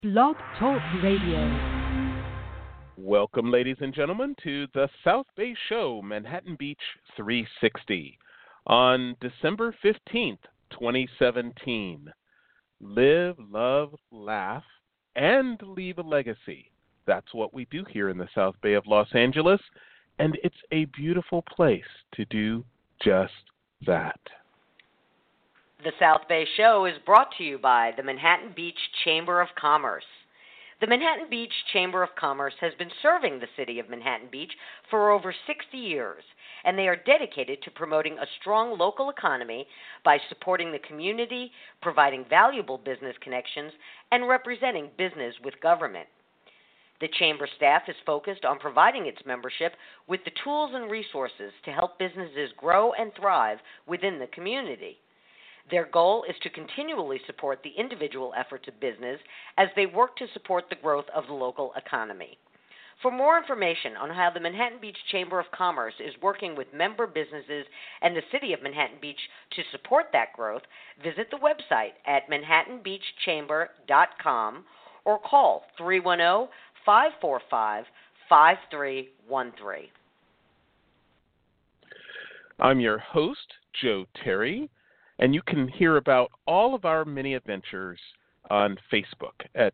Blog Talk Radio. Welcome, ladies and gentlemen, to the South Bay Show, Manhattan Beach 360, on December 15th, 2017. Live, love, laugh, and leave a legacy. That's what we do here in the South Bay of Los Angeles, and it's a beautiful place to do just that. The South Bay Show is brought to you by the Manhattan Beach Chamber of Commerce. The Manhattan Beach Chamber of Commerce has been serving the city of Manhattan Beach for over 60 years, and they are dedicated to promoting a strong local economy by supporting the community, providing valuable business connections, and representing business with government. The Chamber staff is focused on providing its membership with the tools and resources to help businesses grow and thrive within the community. Their goal is to continually support the individual efforts of business as they work to support the growth of the local economy. For more information on how the Manhattan Beach Chamber of Commerce is working with member businesses and the city of Manhattan Beach to support that growth, visit the website at manhattanbeachchamber.com or call 310-545-5313. I'm your host, Joe Terry, and you can hear about all of our mini adventures on Facebook at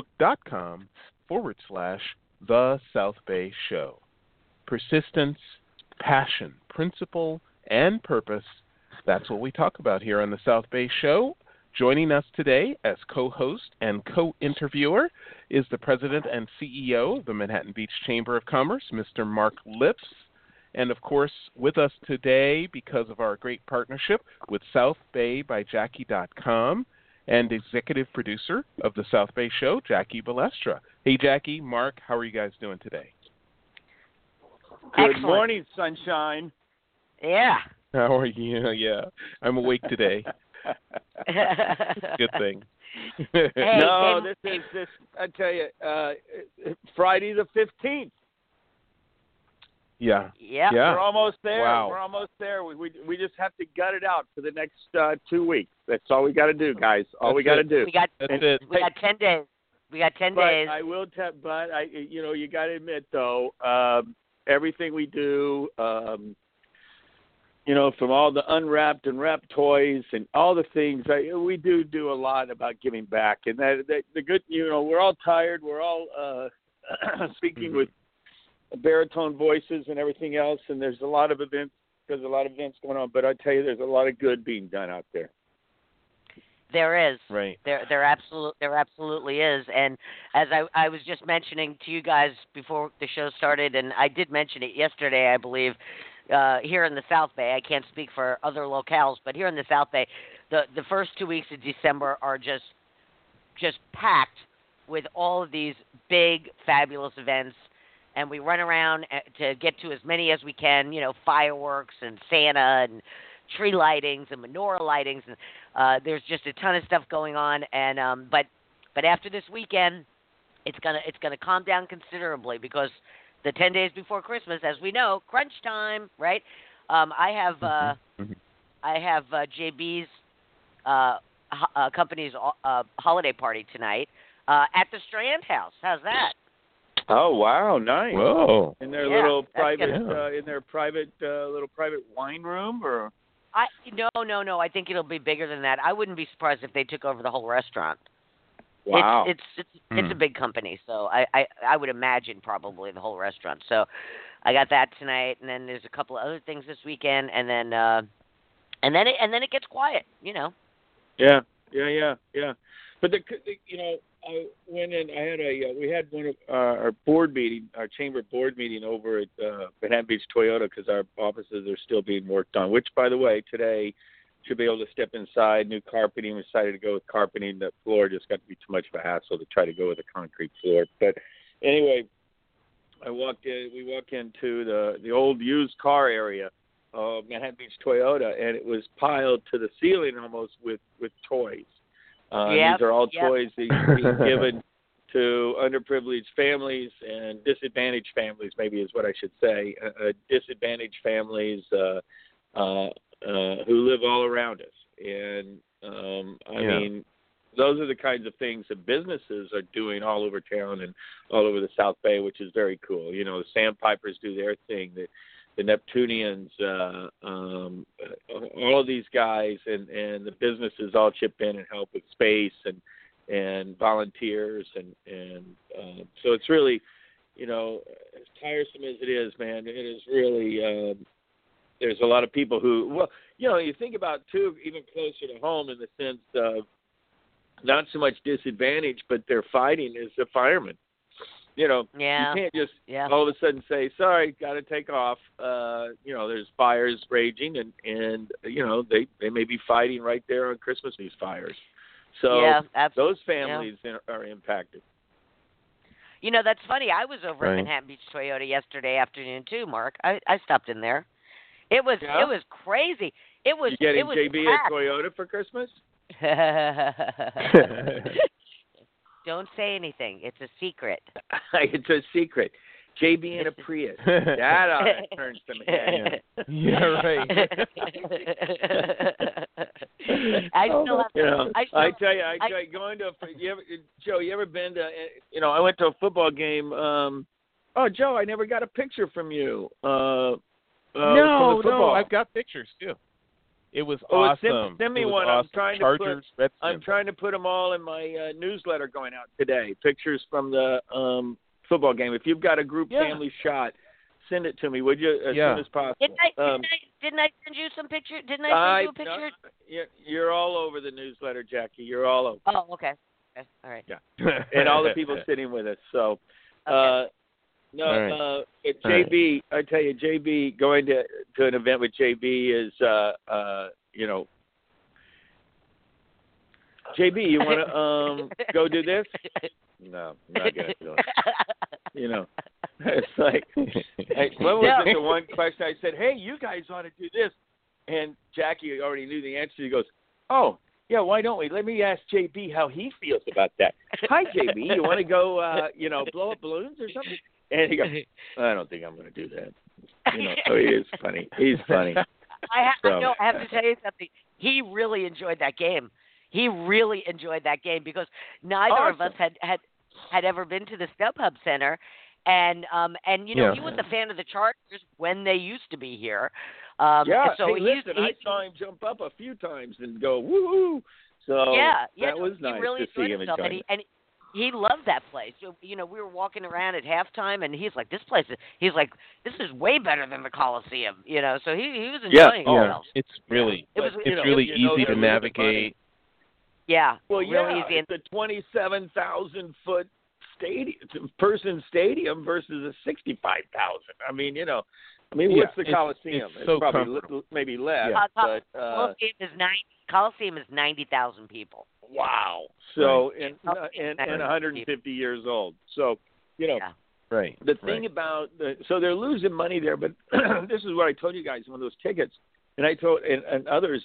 facebook.com/The South Bay Show. Persistence, passion, principle, and purpose, that's what we talk about here on the South Bay Show. Joining us today as co-host and co-interviewer is the president and CEO of the Manhattan Beach Chamber of Commerce, Mr. Mark Lips. And, of course, with us today, because of our great partnership with SouthBayByJackie.com and executive producer of the South Bay Show, Jackie Balestra. Hey, Jackie, Mark, how are you guys doing today? Good morning, sunshine. Yeah. How are you? Yeah, I'm awake today. Good thing. No, this. I tell you, Friday the 15th. Yeah. We're almost there. Wow. We're almost there. We just have to gut it out for the next 2 weeks. That's all we got to do, guys. All we got to do. We got 10 days. We got 10 days. I will you got to admit though, everything we do, from all the unwrapped and wrapped toys and all the things, we do a lot about giving back. And that the good, we're all tired. We're all speaking with baritone voices and everything else, and there's a lot of events going on. But I tell you, there's a lot of good being done out there. There is. Right. There absolutely is. And as I was just mentioning to you guys before the show started, and I did mention it yesterday, I believe, here in the South Bay. I can't speak for other locales, but here in the South Bay, the first 2 weeks of December are just packed with all of these big, fabulous events. And we run around to get to as many as we can, fireworks and Santa and tree lightings and menorah lightings. And there's just a ton of stuff going on. And but after this weekend, it's gonna calm down considerably because the 10 days before Christmas, as we know, crunch time, right? I have JB's company's holiday party tonight at the Strand House. How's that? Oh wow, nice! Whoa! In their little private, little private wine room, or? No. I think it'll be bigger than that. I wouldn't be surprised if they took over the whole restaurant. Wow! It's a big company, so I would imagine probably the whole restaurant. So I got that tonight, and then there's a couple of other things this weekend, and then it gets quiet, Yeah. But I went in. We had one of our chamber board meeting over at Manhattan Beach Toyota because our offices are still being worked on. Which, by the way, today should be able to step inside. New carpeting. We decided to go with carpeting. The floor just got to be too much of a hassle to try to go with a concrete floor. But anyway, we walk into the old used car area of Manhattan Beach Toyota, and it was piled to the ceiling almost with toys. These are all toys that are being given to underprivileged families and disadvantaged families, maybe is what I should say. Disadvantaged families who live all around us. And I mean, those are the kinds of things that businesses are doing all over town and all over the South Bay, which is very cool. You know, the Sandpipers do their thing, the Neptunians, all of these guys, and the businesses all chip in and help with space and volunteers, and so it's really, you know, as tiresome as it is, man, it is really. There's a lot of people who, well, you know, you think about too, even closer to home in the sense of not so much disadvantage, but they're fighting as the firemen. You know, Yeah. you can't just Yeah. all of a sudden say, sorry, got to take off. You know, there's fires raging, and you know, they may be fighting right there on Christmas, these fires. So Yeah, absolutely. those families are impacted. You know, that's funny. I was over Right. at Manhattan Beach Toyota yesterday afternoon too, Mark. I stopped in there. It was crazy. It was You getting it was JB packed. a Toyota for Christmas? Don't say anything. It's a secret. It's a secret. JB in a Prius. That ought to turn some heads. Yeah, right. I still have. You know, I tell you, going to Joe, you ever been to? You know, I went to a football game. Oh, Joe, I never got a picture from you. From the No, football. I've got pictures too. It was Oh, awesome. send me It was one. Awesome. I'm trying to Chargers, I'm Redskins. trying to put them all in my newsletter going out today. Pictures from the football game. If you've got a group family shot, send it to me, would you, as soon as possible? Didn't I send you some picture? Didn't I send you a picture? No, you're all over the newsletter, Jackie. You're all over. Oh, okay. All right. Yeah. And all the people sitting with us. So, Okay. JB, I tell you, JB, going to an event with JB is, you know, JB, you want to go do this? No, I'm not going to do it. You know, it's like, what was it, the one question I said, hey, you guys ought to do this. And Jackie already knew the answer. He goes, oh, yeah, why don't we? Let me ask JB how he feels about that. Hi, JB, you want to go, you know, blow up balloons or something? And he goes, I don't think I'm going to do that. You know, so he is funny. He's funny. I have to tell you something. He really enjoyed that game. He really enjoyed that game because neither of us had ever been to the StubHub Center, and you know, he was a fan of the Chargers when they used to be here. So I saw him jump up a few times and go woo. So that was nice really to see him enjoy it. And he loved that place. So, you know, we were walking around at halftime, and he's like, this is way better than the Coliseum. You know, so he was enjoying himself. It's really It really easy to navigate. Yeah. Well, really easy. It's a 27,000-foot person stadium versus a 65,000. I mean, you know, what's the Coliseum? It's so probably maybe less. Yeah. But Coliseum is 90,000 people. Wow. So and 150 years old. So, you know, the thing about so they're losing money there, but this is what I told you guys on those tickets, and I told and others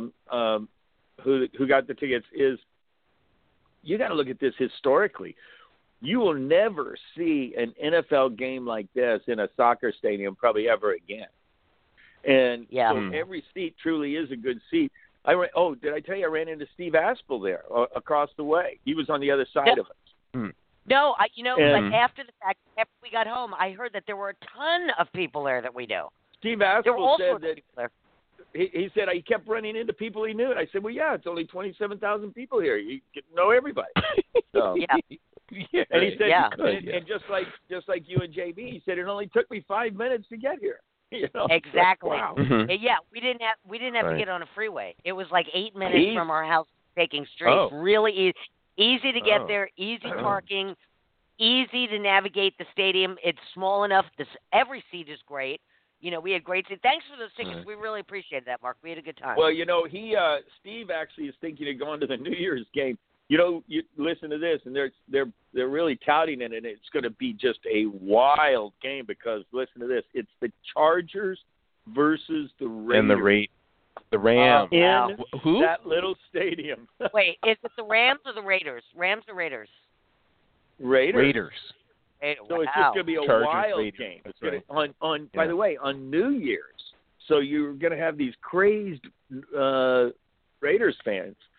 who got the tickets is you got to look at this historically. You will never see an NFL game like this in a soccer stadium probably ever again. And so every seat truly is a good seat. Did I tell you I ran into Steve Aspel there across the way? He was on the other side of us. No, like after the fact, after we got home, I heard that there were a ton of people there that we knew. Steve Aspel said that he said he kept running into people he knew. And I said, well, yeah, it's only 27,000 people here. You get to know everybody. So. Yeah. And he said, and just like you and JB, he said it only took me 5 minutes to get here. You know? Exactly. Like, wow. Yeah, we didn't have to get on a freeway. It was like 8 minutes from our house taking streets. Really easy to get there, easy parking, easy to navigate the stadium. It's small enough. Every seat is great. You know, we had great seats. Thanks for those tickets. We really appreciate that, Mark. We had a good time. Well, you know, Steve actually is thinking of going to the New Year's game. You know, you listen to this, and they're really touting it, and it's going to be just a wild game because listen to this: it's the Chargers versus the Raiders, and the Rams in that little stadium. Wait, is it the Rams or the Raiders? Rams or Raiders? Raiders. So it's just going to be a Chargers, wild Raiders. game. It's That's gonna, by the way, on New Year's. So you're going to have these crazed Raiders fans.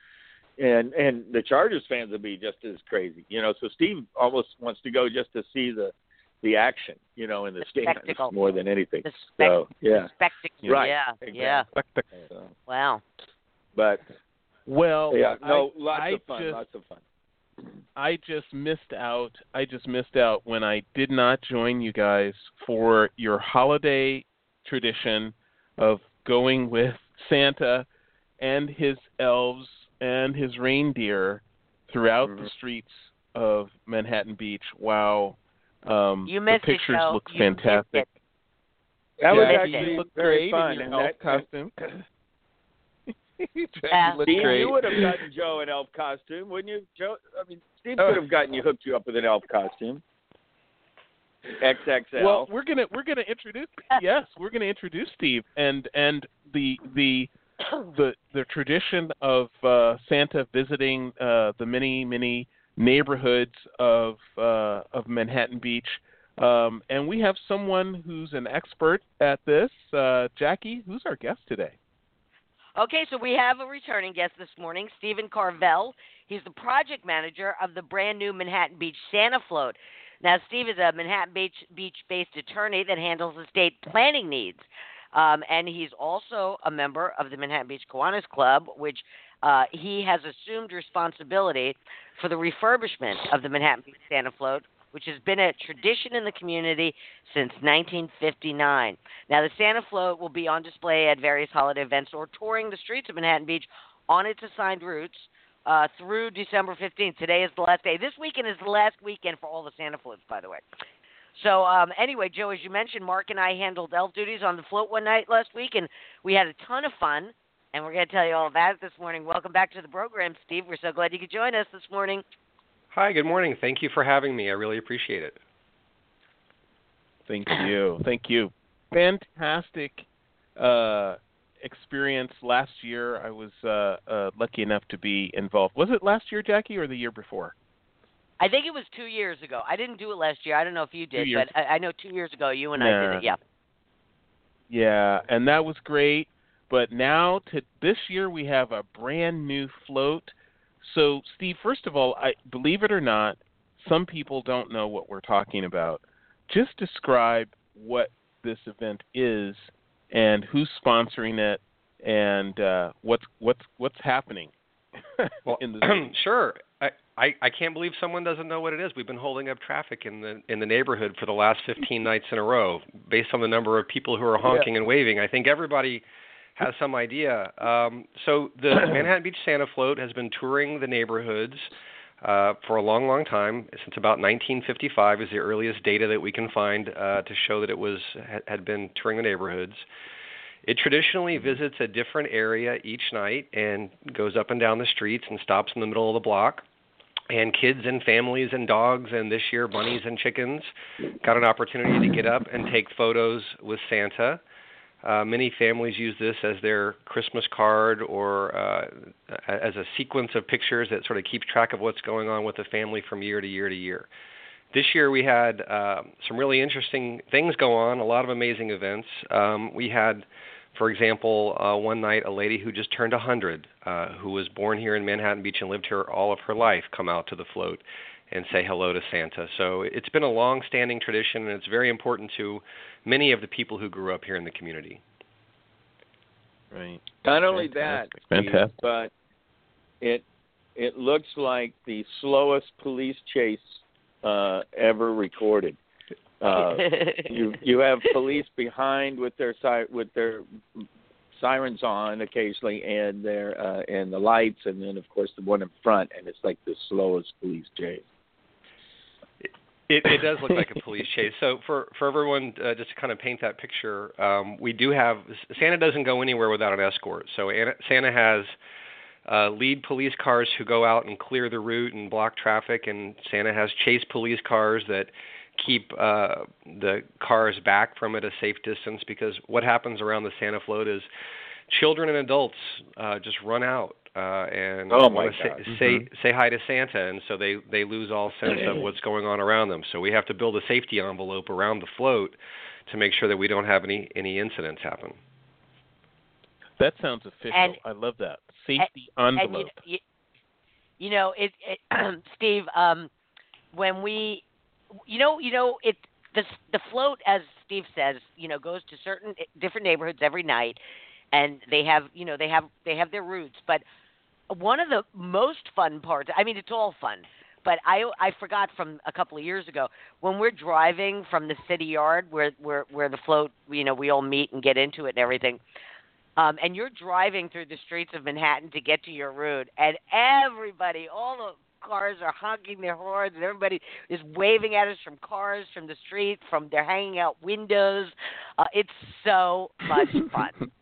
and the Chargers fans will be just as crazy, So Steve almost wants to go just to see the action, in the stands more than anything. The spectacle. Right. Yeah. Exactly. Yeah. So, Wow. But lots of fun. I just missed out. When I did not join you guys for your holiday tradition of going with Santa and his elves and his reindeer throughout the streets of Manhattan Beach. Wow. You missed the pictures it, look fantastic. That was Jackie, actually you look very great fun. in And your elf that costume. Steve, great. you would have gotten Joe an elf costume, wouldn't you, Joe? I mean, Steve could have hooked you up with an elf costume. XXL. Well, we're gonna introduce. Yes, we're gonna introduce Steve and the tradition of Santa visiting the many neighborhoods of Manhattan Beach. And we have someone who's an expert at this. Jackie, who's our guest today? Okay, so we have a returning guest this morning, Stephen Carvel. He's the project manager of the brand new Manhattan Beach Santa Float. Now, Steve is a Manhattan Beach-based attorney that handles estate planning needs. And he's also a member of the Manhattan Beach Kiwanis Club, which he has assumed responsibility for the refurbishment of the Manhattan Beach Santa Float, which has been a tradition in the community since 1959. Now, the Santa Float will be on display at various holiday events or touring the streets of Manhattan Beach on its assigned routes through December 15th. Today is the last day. This weekend is the last weekend for all the Santa Floats, by the way. So anyway, Joe, as you mentioned, Mark and I handled elf duties on the float one night last week, and we had a ton of fun, and we're going to tell you all about it this morning. Welcome back to the program, Steve. We're so glad you could join us this morning. Hi, good morning. Thank you for having me. I really appreciate it. Thank you. Fantastic experience last year. I was lucky enough to be involved. Was it last year, Jackie, or the year before? I think it was 2 years ago. I didn't do it last year. I don't know if you did, but I know 2 years ago you and I did it, yeah. Yeah, and that was great. But now, this year, we have a brand new float. So, Steve, first of all, believe it or not, some people don't know what we're talking about. Just describe what this event is and who's sponsoring it and what's happening. Well, in the sure. I can't believe someone doesn't know what it is. We've been holding up traffic in the neighborhood for the last 15 nights in a row, based on the number of people who are honking and waving. I think everybody has some idea. So the Manhattan Beach Santa Float has been touring the neighborhoods for a long, long time. Since about 1955 is the earliest data that we can find to show that it had been touring the neighborhoods. It traditionally visits a different area each night and goes up and down the streets and stops in the middle of the block. And kids and families and dogs, and this year bunnies and chickens, got an opportunity to get up and take photos with Santa. Many families use this as their Christmas card or as a sequence of pictures that sort of keeps track of what's going on with the family from year to year to year. This year we had some really interesting things go on, a lot of amazing events. We had, for example, one night a lady who just turned 100, who was born here in Manhattan Beach and lived here all of her life, come out to the float and say hello to Santa. So it's been a long-standing tradition, and it's very important to many of the people who grew up here in the community. Right. Not only that, Steve, but it looks like the slowest police chase ever recorded. You have police behind with their sirens on occasionally, and and the lights, and then of course the one in front, and it's like the slowest police chase. It does look like a police chase. So for everyone, just to kind of paint that picture, we do have Santa doesn't go anywhere without an escort. So Santa has lead police cars who go out and clear the route and block traffic, and Santa has chase police cars that keep the cars back from at a safe distance, because what happens around the Santa Float is children and adults just run out and want to say hi to Santa, and so they lose all sense of what's going on around them. So we have to build a safety envelope around the float to make sure that we don't have any incidents happen. That sounds official. I love that. Safety envelope. Steve. When we, the float, as Steve says, goes to certain different neighborhoods every night, and they have their routes. But one of the most fun parts, I mean, it's all fun, but I forgot from a couple of years ago when we're driving from the city yard where the float, we all meet and get into it and everything. And you're driving through the streets of Manhattan to get to your route, and everybody, all the cars are honking their horns, and everybody is waving at us from cars, from the street, from their hanging out windows. It's so much fun.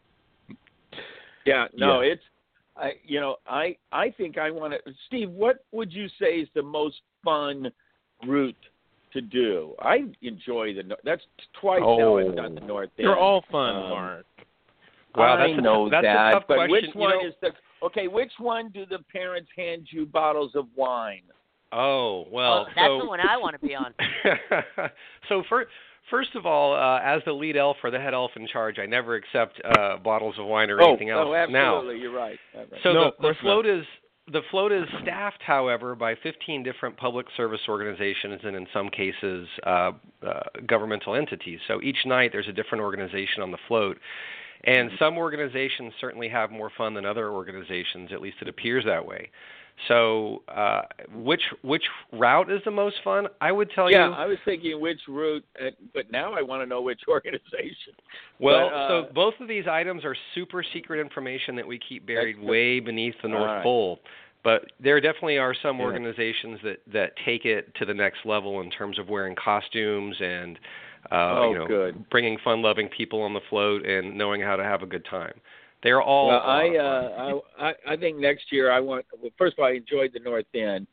Yeah, no, it's, I think I want to, Steve, what would you say is the most fun route to do? I enjoy that's twice now I've done the North End. They're all fun, Mark. Well, that's a tough but question. Which one is which one do the parents hand you bottles of wine? Oh, well. That's the one I want to be on. So first of all, as the lead elf or the head elf in charge, I never accept bottles of wine or anything else. Oh, absolutely, now, you're right. So the float is staffed, however, by 15 different public service organizations and in some cases governmental entities. So each night there's a different organization on the float. And some organizations certainly have more fun than other organizations, at least it appears that way. So which route is the most fun? I would tell you. Yeah, I was thinking which route, but now I want to know which organization. Well, so both of these items are super secret information that we keep buried way beneath the North Pole. But there definitely are some organizations that take it to the next level in terms of wearing costumes and bringing fun-loving people on the float and knowing how to have a good time. They're all. Well, I think next year I want. Well, first of all, I enjoyed the North End,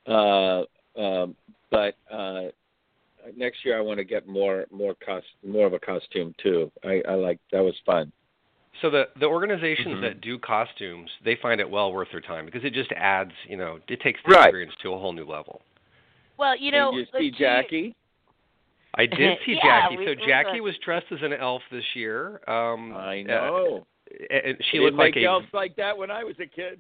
but next year I want to get more of a costume too. I like that was fun. So the organizations that do costumes, they find it well worth their time because it just adds, it takes the experience to a whole new level. Well, Did you see Jackie? I did see Jackie. So Jackie was dressed as an elf this year. I know. And she looked like elves like that when I was a kid.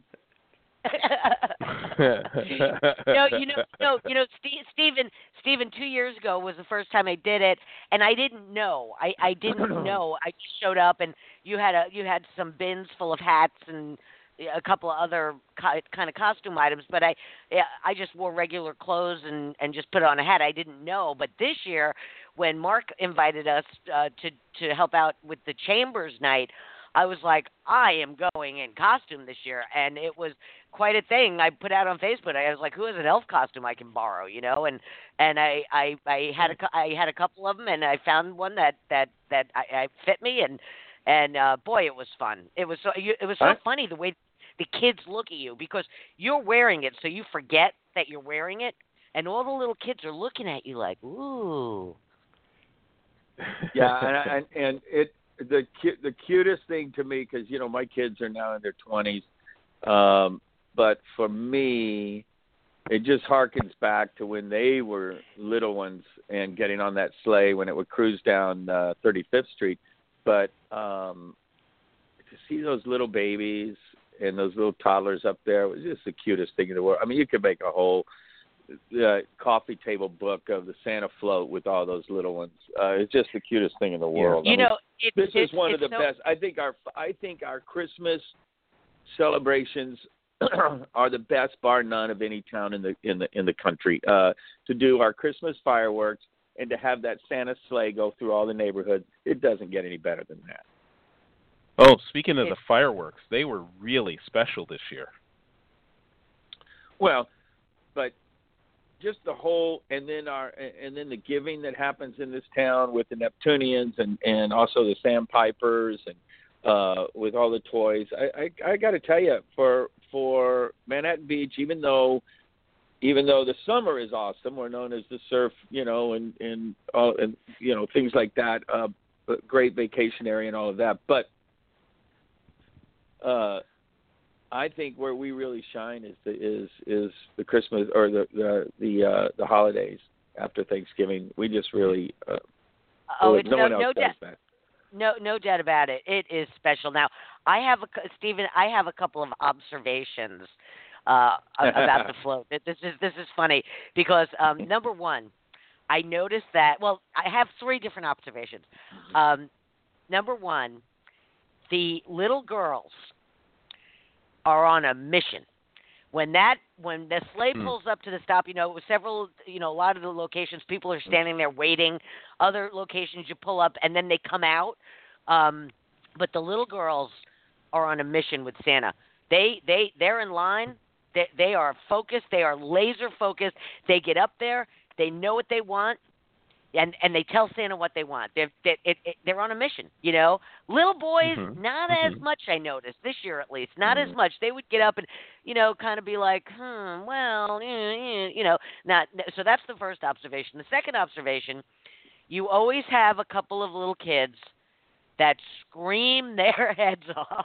Stephen, 2 years ago was the first time I did it, and I didn't know. I didn't know. I just showed up, and you had some bins full of hats and a couple of other kind of costume items, but I just wore regular clothes and just put on a hat. I didn't know. But this year, when Mark invited us to help out with the Chambers night, I was like, I am going in costume this year, and it was quite a thing. I put out on Facebook. I was like, who has an elf costume I can borrow, and I had a couple of them, and I found one that I fit me, and boy, it was fun. It was so funny the way the kids look at you because you're wearing it, so you forget that you're wearing it, and all the little kids are looking at you like, ooh. Yeah, and it. The cutest thing to me, because my kids are now in their 20s, but for me, it just harkens back to when they were little ones and getting on that sleigh when it would cruise down 35th Street. But to see those little babies and those little toddlers up there was just the cutest thing in the world. I mean, you could make a whole coffee table book of the Santa float with all those little ones. It's just the cutest thing in the world. This is one of the best. I think our Christmas celebrations are the best, bar none, of any town in the country. To do our Christmas fireworks and to have that Santa sleigh go through all the neighborhoods, it doesn't get any better than that. Oh, speaking of the fireworks, they were really special this year. Well, but just the whole, and then the giving that happens in this town with the Neptunians and also the Sandpipers and with all the toys. I got to tell you, for Manhattan Beach, even though the summer is awesome, we're known as the surf, and things like that, great vacation area and all of that, but I think where we really shine is the Christmas or the holidays after Thanksgiving. We just really no one else does that. No doubt about it. It is special. Now, Stephen, I have a couple of observations about the float. This is funny because number one, I noticed that. Well, I have three different observations. Number one, the little girls are on a mission. When the sleigh pulls up to the stop, a lot of the locations, people are standing there waiting. Other locations, you pull up and then they come out. But the little girls are on a mission with Santa. They're in line. They are focused. They are laser focused. They get up there. They know what they want. And they tell Santa what they want. They're on a mission, Little boys, not as much, I noticed, this year at least. Not as much. They would get up and, kind of be like, well, not. So that's the first observation. The second observation, you always have a couple of little kids that scream their heads off.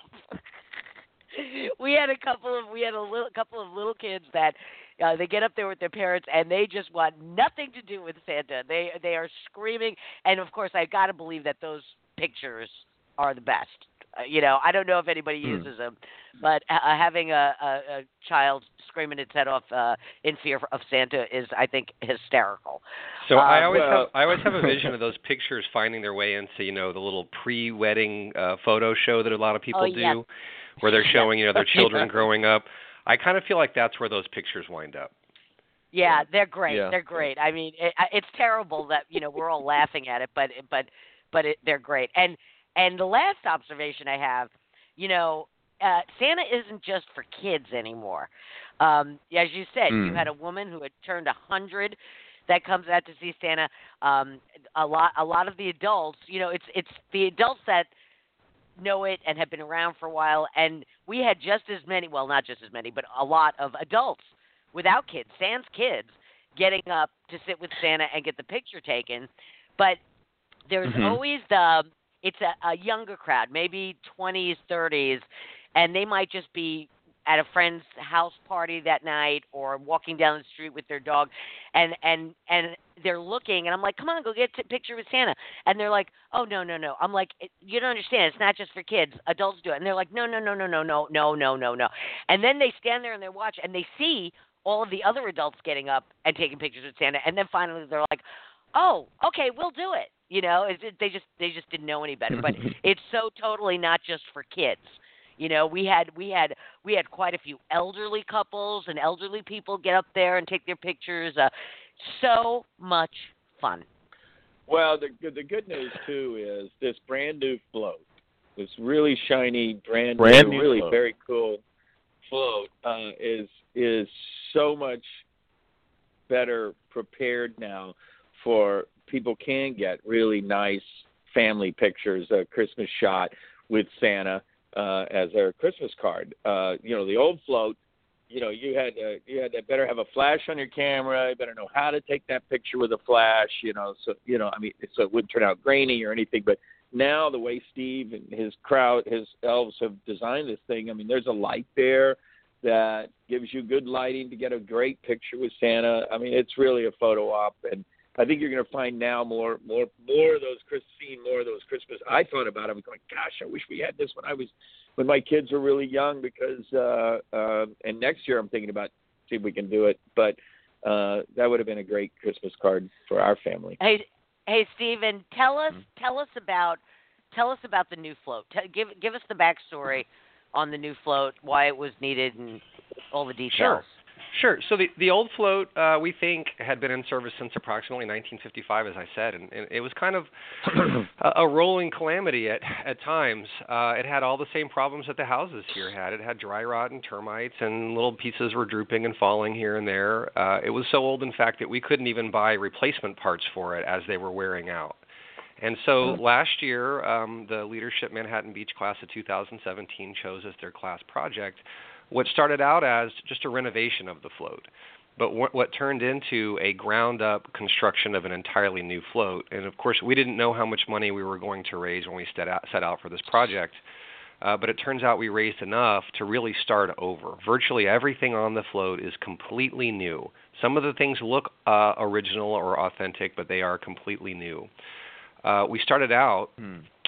We had a couple of little kids that they get up there with their parents and they just want nothing to do with Santa. They are screaming, and of course I got to believe that those pictures are the best. I don't know if anybody uses them, but having a child screaming its head off in fear of Santa is, I think, hysterical. So I always have a vision of those pictures finding their way into the little pre-wedding photo show that a lot of people do, where they're showing their children growing up. I kind of feel like that's where those pictures wind up. Yeah, they're great. Yeah. They're great. I mean, it's terrible that we're all laughing at it, but they're great. And the last observation I have, Santa isn't just for kids anymore. As you said, you had a woman who had turned 100 that comes out to see Santa. A lot of the adults, it's the adults that know it and have been around for a while, and we had just as many, well, not just as many, but a lot of adults without kids, sans kids, getting up to sit with Santa and get the picture taken. But there's always it's a younger crowd, maybe 20s, 30s, and they might just be at a friend's house party that night or walking down the street with their dog, and they're looking, and I'm like, come on, go get a picture with Santa. And they're like, oh, no. I'm like, you don't understand. It's not just for kids. Adults do it. And they're like, no. And then they stand there and they watch, and they see all of the other adults getting up and taking pictures with Santa. And then finally they're like, oh, okay, we'll do it. They just didn't know any better. But it's so totally not just for kids. We had quite a few elderly couples and elderly people get up there and take their pictures. So much fun. Well, the good news too is this brand new float, this really shiny, brand new really float. Very cool float is so much better prepared now for people can get really nice family pictures, a Christmas shot with Santa as their Christmas card. The old float, you had to better have a flash on your camera. You better know how to take that picture with a flash. So it wouldn't turn out grainy or anything. But now the way Steve and his crowd, his elves have designed this thing, there's a light there that gives you good lighting to get a great picture with Santa. It's really a photo op, and I think you're going to find now more of those Christmas. I thought about it. I was going, gosh, I wish we had this when my kids were really young, because and next year I'm thinking about see if we can do it. But that would have been a great Christmas card for our family. Hey, Stephen, tell us about the new float. Give us the backstory on the new float, why it was needed, and all the details. Sure. So the old float, we think, had been in service since approximately 1955, as I said, and it was kind of a rolling calamity at times. It had all the same problems that the houses here had. It had dry rot and termites, and little pieces were drooping and falling here and there. It was so old, in fact, that we couldn't even buy replacement parts for it as they were wearing out. And so last year, the Leadership Manhattan Beach Class of 2017 chose as their class project what started out as just a renovation of the float, but what turned into a ground-up construction of an entirely new float. And, of course, we didn't know how much money we were going to raise when we set out for this project, but it turns out we raised enough to really start over. Virtually everything on the float is completely new. Some of the things look original or authentic, but they are completely new. We started out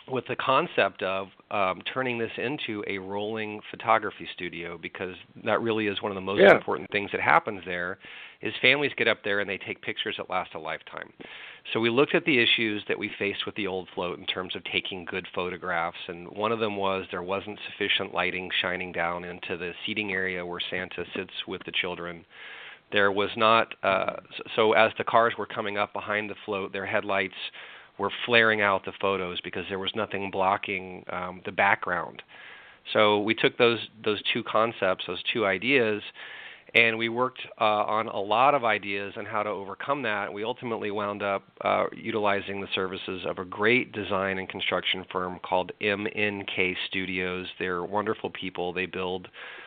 with the concept of turning this into a rolling photography studio, because that really is one of the most important things that happens there, is families get up there and they take pictures that last a lifetime. So we looked at the issues that we faced with the old float in terms of taking good photographs, and one of them was there wasn't sufficient lighting shining down into the seating area where Santa sits with the children. There was not, so as the cars were coming up behind the float, their headlights were flaring out the photos because there was nothing blocking the background. So we took those two concepts, those two ideas, and we worked on a lot of ideas on how to overcome that. We ultimately wound up utilizing the services of a great design and construction firm called MNK Studios. They're wonderful people. They build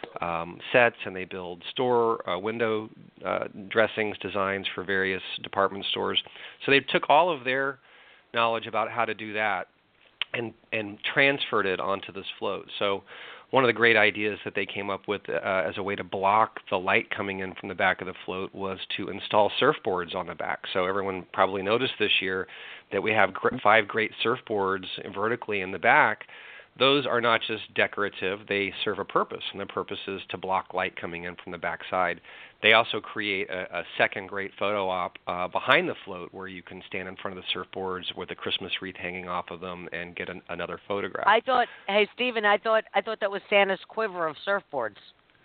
sets and they build store window dressings, designs for various department stores. So they took all of their knowledge about how to do that and transferred it onto this float. So one of the great ideas that they came up with as a way to block the light coming in from the back of the float was to install surfboards on the back. So everyone probably noticed this year that we have 5 great surfboards vertically in the back. Those are not just decorative, they serve a purpose, and the purpose is to block light coming in from the backside. They also create a second great photo op behind the float where you can stand in front of the surfboards with a Christmas wreath hanging off of them and get another photograph. Hey, Stephen, I thought that was Santa's quiver of surfboards.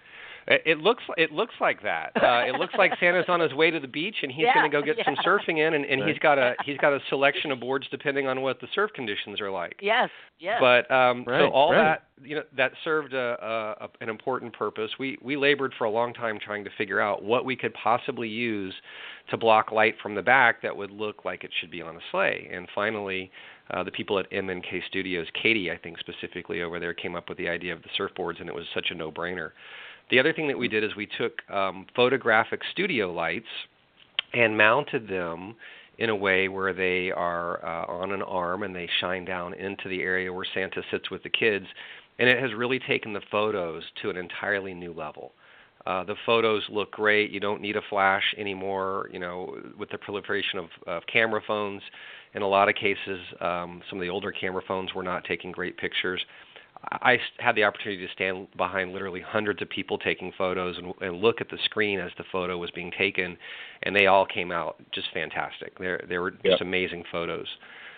It looks like that. It looks like Santa's on his way to the beach, and he's going to go get some surfing in, and he's got a selection of boards depending on what the surf conditions are like. Yes. But so all that that served an important purpose. We labored for a long time trying to figure out what we could possibly use to block light from the back that would look like it should be on a sleigh. And finally, the people at MNK Studios, Katie, I think specifically over there, came up with the idea of the surfboards, and it was such a no-brainer. The other thing that we did is we took photographic studio lights and mounted them in a way where they are on an arm and they shine down into the area where Santa sits with the kids. And it has really taken the photos to an entirely new level. The photos look great. You don't need a flash anymore, with the proliferation of camera phones. In a lot of cases, some of the older camera phones were not taking great pictures. I had the opportunity to stand behind literally hundreds of people taking photos and look at the screen as the photo was being taken, and they all came out just fantastic. They were just amazing photos.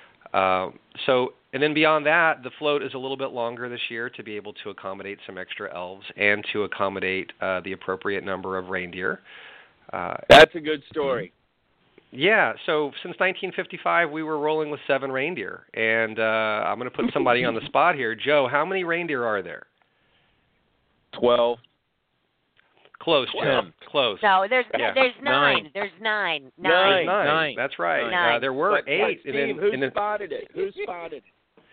And then beyond that, the float is a little bit longer this year to be able to accommodate some extra elves and to accommodate the appropriate number of reindeer. That's a good story. Yeah, so since 1955, we were rolling with 7 reindeer. And I'm going to put somebody on the spot here. Joe, how many reindeer are there? 12. Close, Joe. Close. No, there's 9. There's 9. 9. That's right. 9. There were 8. Steve, who spotted it? Who spotted it?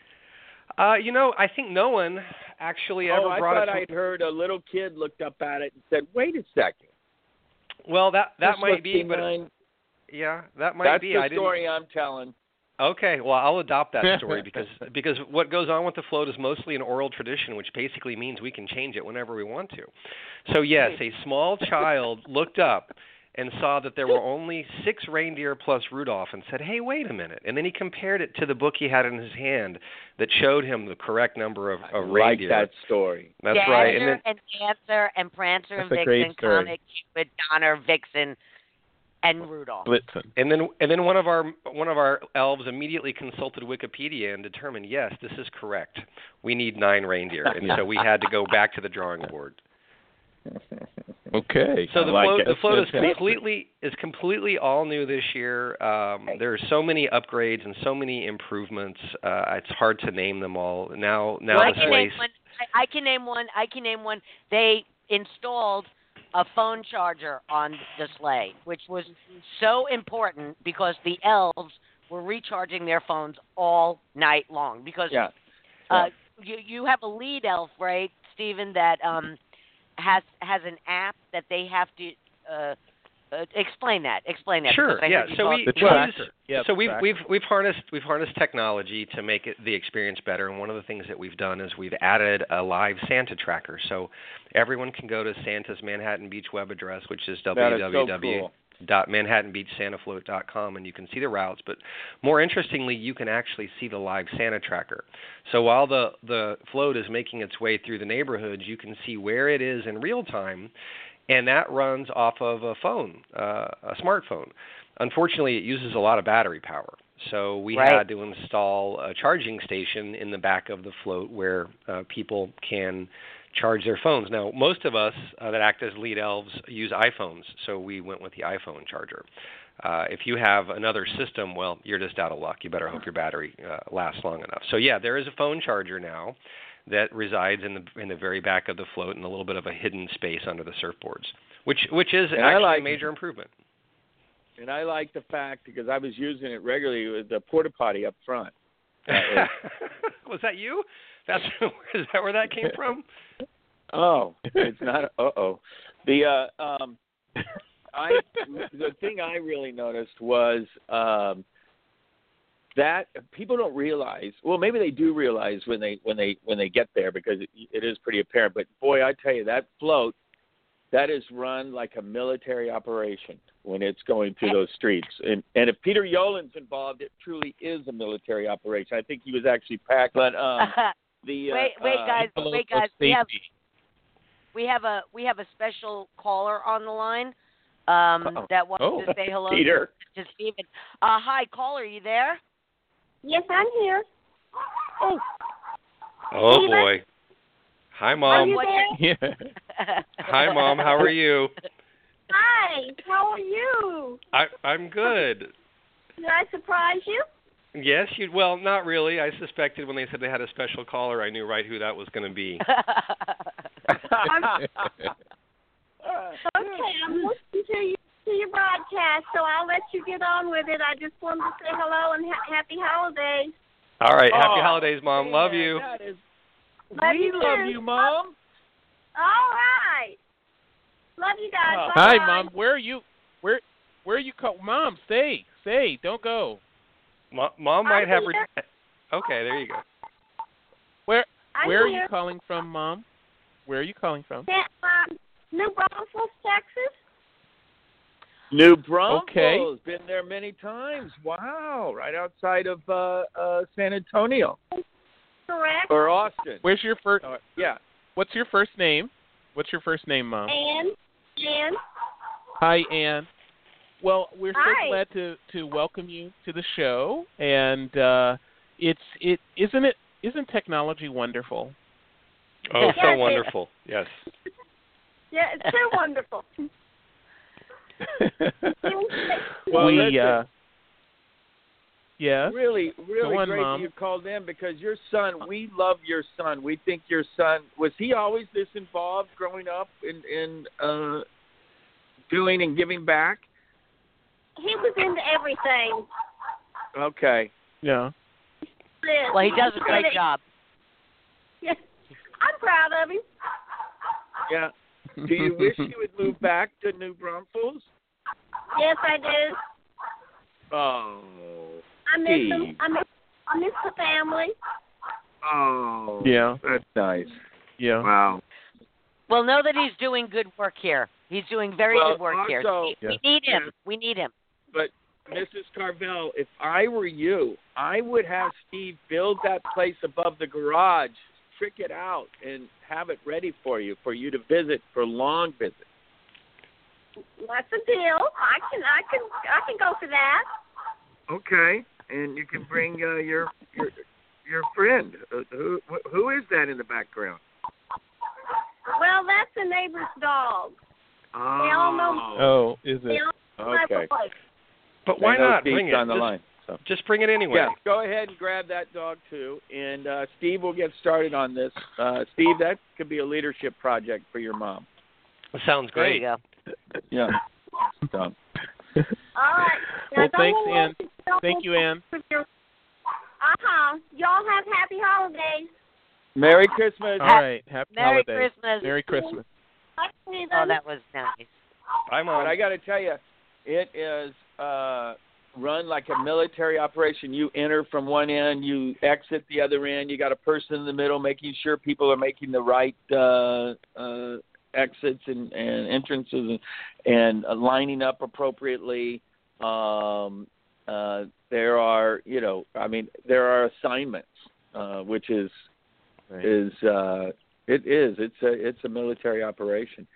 I think no one actually ever brought it. I thought I'd heard a little kid looked up at it and said, "Wait a second." Well, that might be, but that might be. That's the story I'm telling. Okay, well, I'll adopt that story because what goes on with the float is mostly an oral tradition, which basically means we can change it whenever we want to. So yes, a small child looked up and saw that there were only 6 reindeer plus Rudolph and said, "Hey, wait a minute." And then he compared it to the book he had in his hand that showed him the correct number of reindeer. I like that story. That's Dancer right. And Dancer and Prancer and That's a great Vixen, story. Comet, Cupid, Donner, Vixen, and Rudolph. Blitzen. And then one of our elves immediately consulted Wikipedia and determined, yes, this is correct. We need 9 reindeer, and so we had to go back to the drawing board. Okay. So the float is completely all new this year. There are so many upgrades and so many improvements. It's hard to name them all. Now I can name one. They installed a phone charger on the sleigh, which was so important because the elves were recharging their phones all night long. Because you have a lead elf, right, Stephen, that has an app that they have to explain that. Sure. Yeah. So we've harnessed technology to make the experience better, and one of the things that we've done is we've added a live Santa tracker. So everyone can go to Santa's Manhattan Beach web address, which is www. www.manhattanbeachsantafloat.com, and you can see the routes. But more interestingly, you can actually see the live Santa tracker. So while the float is making its way through the neighborhoods, you can see where it is in real time, and that runs off of a phone, a smartphone. Unfortunately, it uses a lot of battery power. So we had to install a charging station in the back of the float where people can charge their phones. Now, most of us that act as lead elves use iPhones, so we went with the iPhone charger. If you have another system, well, you're just out of luck. You better hope your battery lasts long enough. So, yeah, there is a phone charger now that resides in the very back of the float in a little bit of a hidden space under the surfboards, which is actually a major improvement. And I like the fact, because I was using it regularly, with the porta potty up front. Was that you? Is that where that came from? Oh, it's not. The the thing I really noticed was that people don't realize. Well, maybe they do realize when they get there, because it is pretty apparent. But boy, I tell you, that float, that is run like a military operation when it's going through those streets. And if Peter Yolen's involved, it truly is a military operation. I think he was actually packed. But wait, guys. We have a special caller on the line that wants to say hello Peter. to Stephen. Hi, caller, you there? Yes, I'm here. Oh Stephen? boy. Hi, Mom. Are you there? Hi, Mom. How are you? Hi. How are you? I'm good. Did I surprise you? Yes, well, not really. I suspected when they said they had a special caller, I knew right who that was going to be. Okay, I'm listening to your broadcast, so I'll let you get on with it. I just wanted to say hello and happy holidays. All right, happy holidays, Mom. Love you. We love you, Mom. All right. Love you guys. Hi, Mom. Where are you? Where are you? Mom, stay. Don't go. Mom might have. Okay, there you go. Where are you calling from, Mom? Where are you calling from? New Braunfels, Texas. New Braunfels. Okay. Been there many times. Wow. Right outside of San Antonio. Correct. Or Austin. Where's your first? Yeah. What's your first name? What's your first name, Mom? Ann. Hi, Ann. Well, we're so Hi. glad to welcome you to the show, and isn't technology wonderful? Oh, Yes, so wonderful. Yes. Yeah, it's so wonderful. Well, yeah. Really Go on, great Mom. that you called in, because your son, we love your son. We think your son, was he always this involved growing up in doing and giving back? He was into everything. Okay. Yeah. Well, he does a great job. Yes. I'm proud of him. Yeah. Do you wish you would move back to New Braunfels? Yes, I do. Oh. I miss him. I miss the family. Oh. Yeah. That's nice. Yeah. Wow. Well, know that he's doing good work here. He's doing very good work here. We need him. We need him. But, Mrs. Carvel, if I were you, I would have Steve build that place above the garage, trick it out, and have it ready for you to visit for long visits. That's a deal. I can go for that. Okay, and you can bring your friend. Who is that in the background? Well, that's a neighbor's dog. Oh. They all know. Oh, is They it? all know Okay. my place. But why not bring it? On the line. So. Just bring it anyway. Yeah, go ahead and grab that dog too, and Steve will get started on this. Steve, that could be a leadership project for your mom. Sounds There great. you go. Yeah. So. All right. Well, Now, thanks, don't Ann. don't Thank you, Ann. Y'all have happy holidays. Merry Christmas. All right. Happy Merry holidays. Christmas. Merry Christmas. Oh, that was nice. Bye, Mom. But I got to tell you, it is run like a military operation. You enter from one end, you exit the other end. You got a person in the middle making sure people are making the right exits and entrances and lining up appropriately. There are, there are assignments, which is it's a military operation.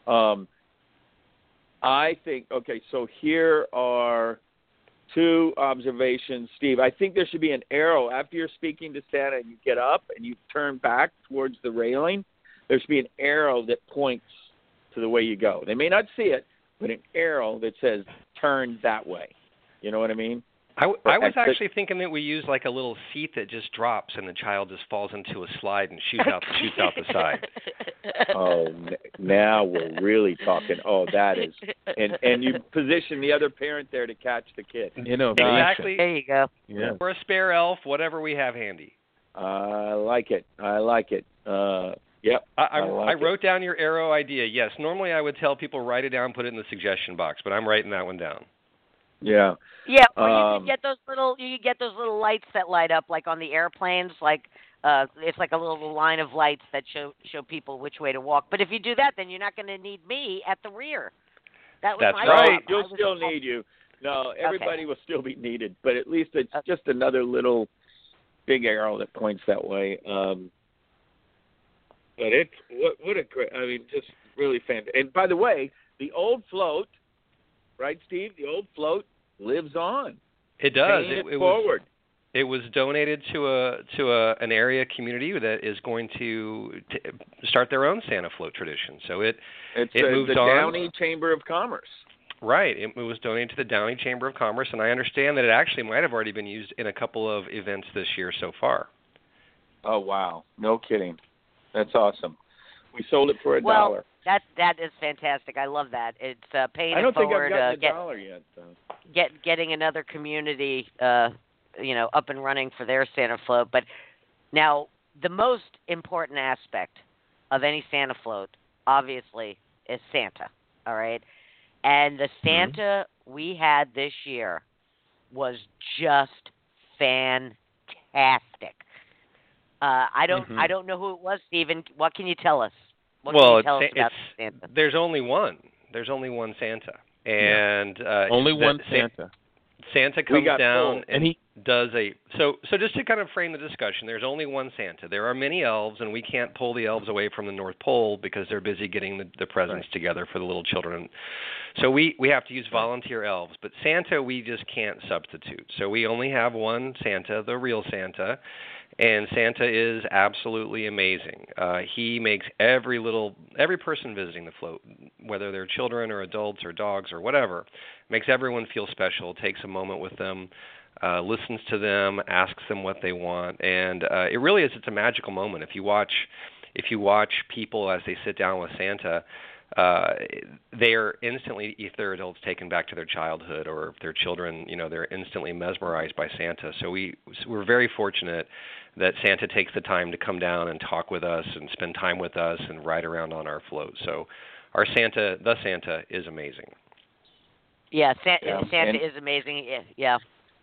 I think, okay, so here are two observations, Steve. I think there should be an arrow after you're speaking to Santa and you get up and you turn back towards the railing. There should be an arrow that points to the way you go. They may not see it, but an arrow that says turn that way. You know what I mean? I was actually thinking that we use like a little seat that just drops and the child just falls into a slide and shoots out the side. Oh, now we're really talking. Oh, that is, and you position the other parent there to catch the kid. Exactly. There you go. Yeah. Or a spare elf, whatever we have handy. I like it. Yep. I wrote down your arrow idea. Yes. Normally I would tell people write it down, put it in the suggestion box, but I'm writing that one down. Yeah. Yeah, or you could get those little lights that light up like on the airplanes, like it's like a little line of lights that show people which way to walk. But if you do that, then you're not going to need me at the rear. That's my right. job. You'll still need you. No, everybody will still be needed, but at least it's just another little big arrow that points that way. But it's what a great, just really fantastic. And by the way, the old float, right, Steve? The old float lives on. It does. It forward. It was donated to an area community that is going to start their own Santa float tradition. So it moves the on. Downey Chamber of Commerce. Right. It was donated to the Downey Chamber of Commerce, and I understand that it actually might have already been used in a couple of events this year so far. Oh, wow. No kidding. That's awesome. We sold it for $1. Well, that is fantastic. I love that. It's paying it forward. I don't think I've gotten $1 yet, though. Getting another community, up and running for their Santa float. But now, the most important aspect of any Santa float, obviously, is Santa. All right, and the Santa we had this year was just fantastic. I don't know who it was, Stephen. What can you tell us? What can you tell us about Santa? There's only one. There's only one Santa, and only one Santa. Santa comes down and he does so just to kind of frame the discussion, there's only one Santa. There are many elves, and we can't pull the elves away from the North Pole because they're busy getting the presents together for the little children. So we have to use volunteer elves, but Santa we just can't substitute. So we only have one Santa, the real Santa, and Santa is absolutely amazing. He makes every person visiting the float, whether they're children or adults or dogs or whatever, makes everyone feel special, takes a moment with them, listens to them, asks them what they want, and it really is. It's a magical moment. If you watch people as they sit down with Santa, they are instantly, if they're adults, taken back to their childhood, or if they're children, they're instantly mesmerized by Santa. So we're very fortunate that Santa takes the time to come down and talk with us and spend time with us and ride around on our float. So our Santa, the Santa, is amazing. Yeah, Santa is amazing. Yeah.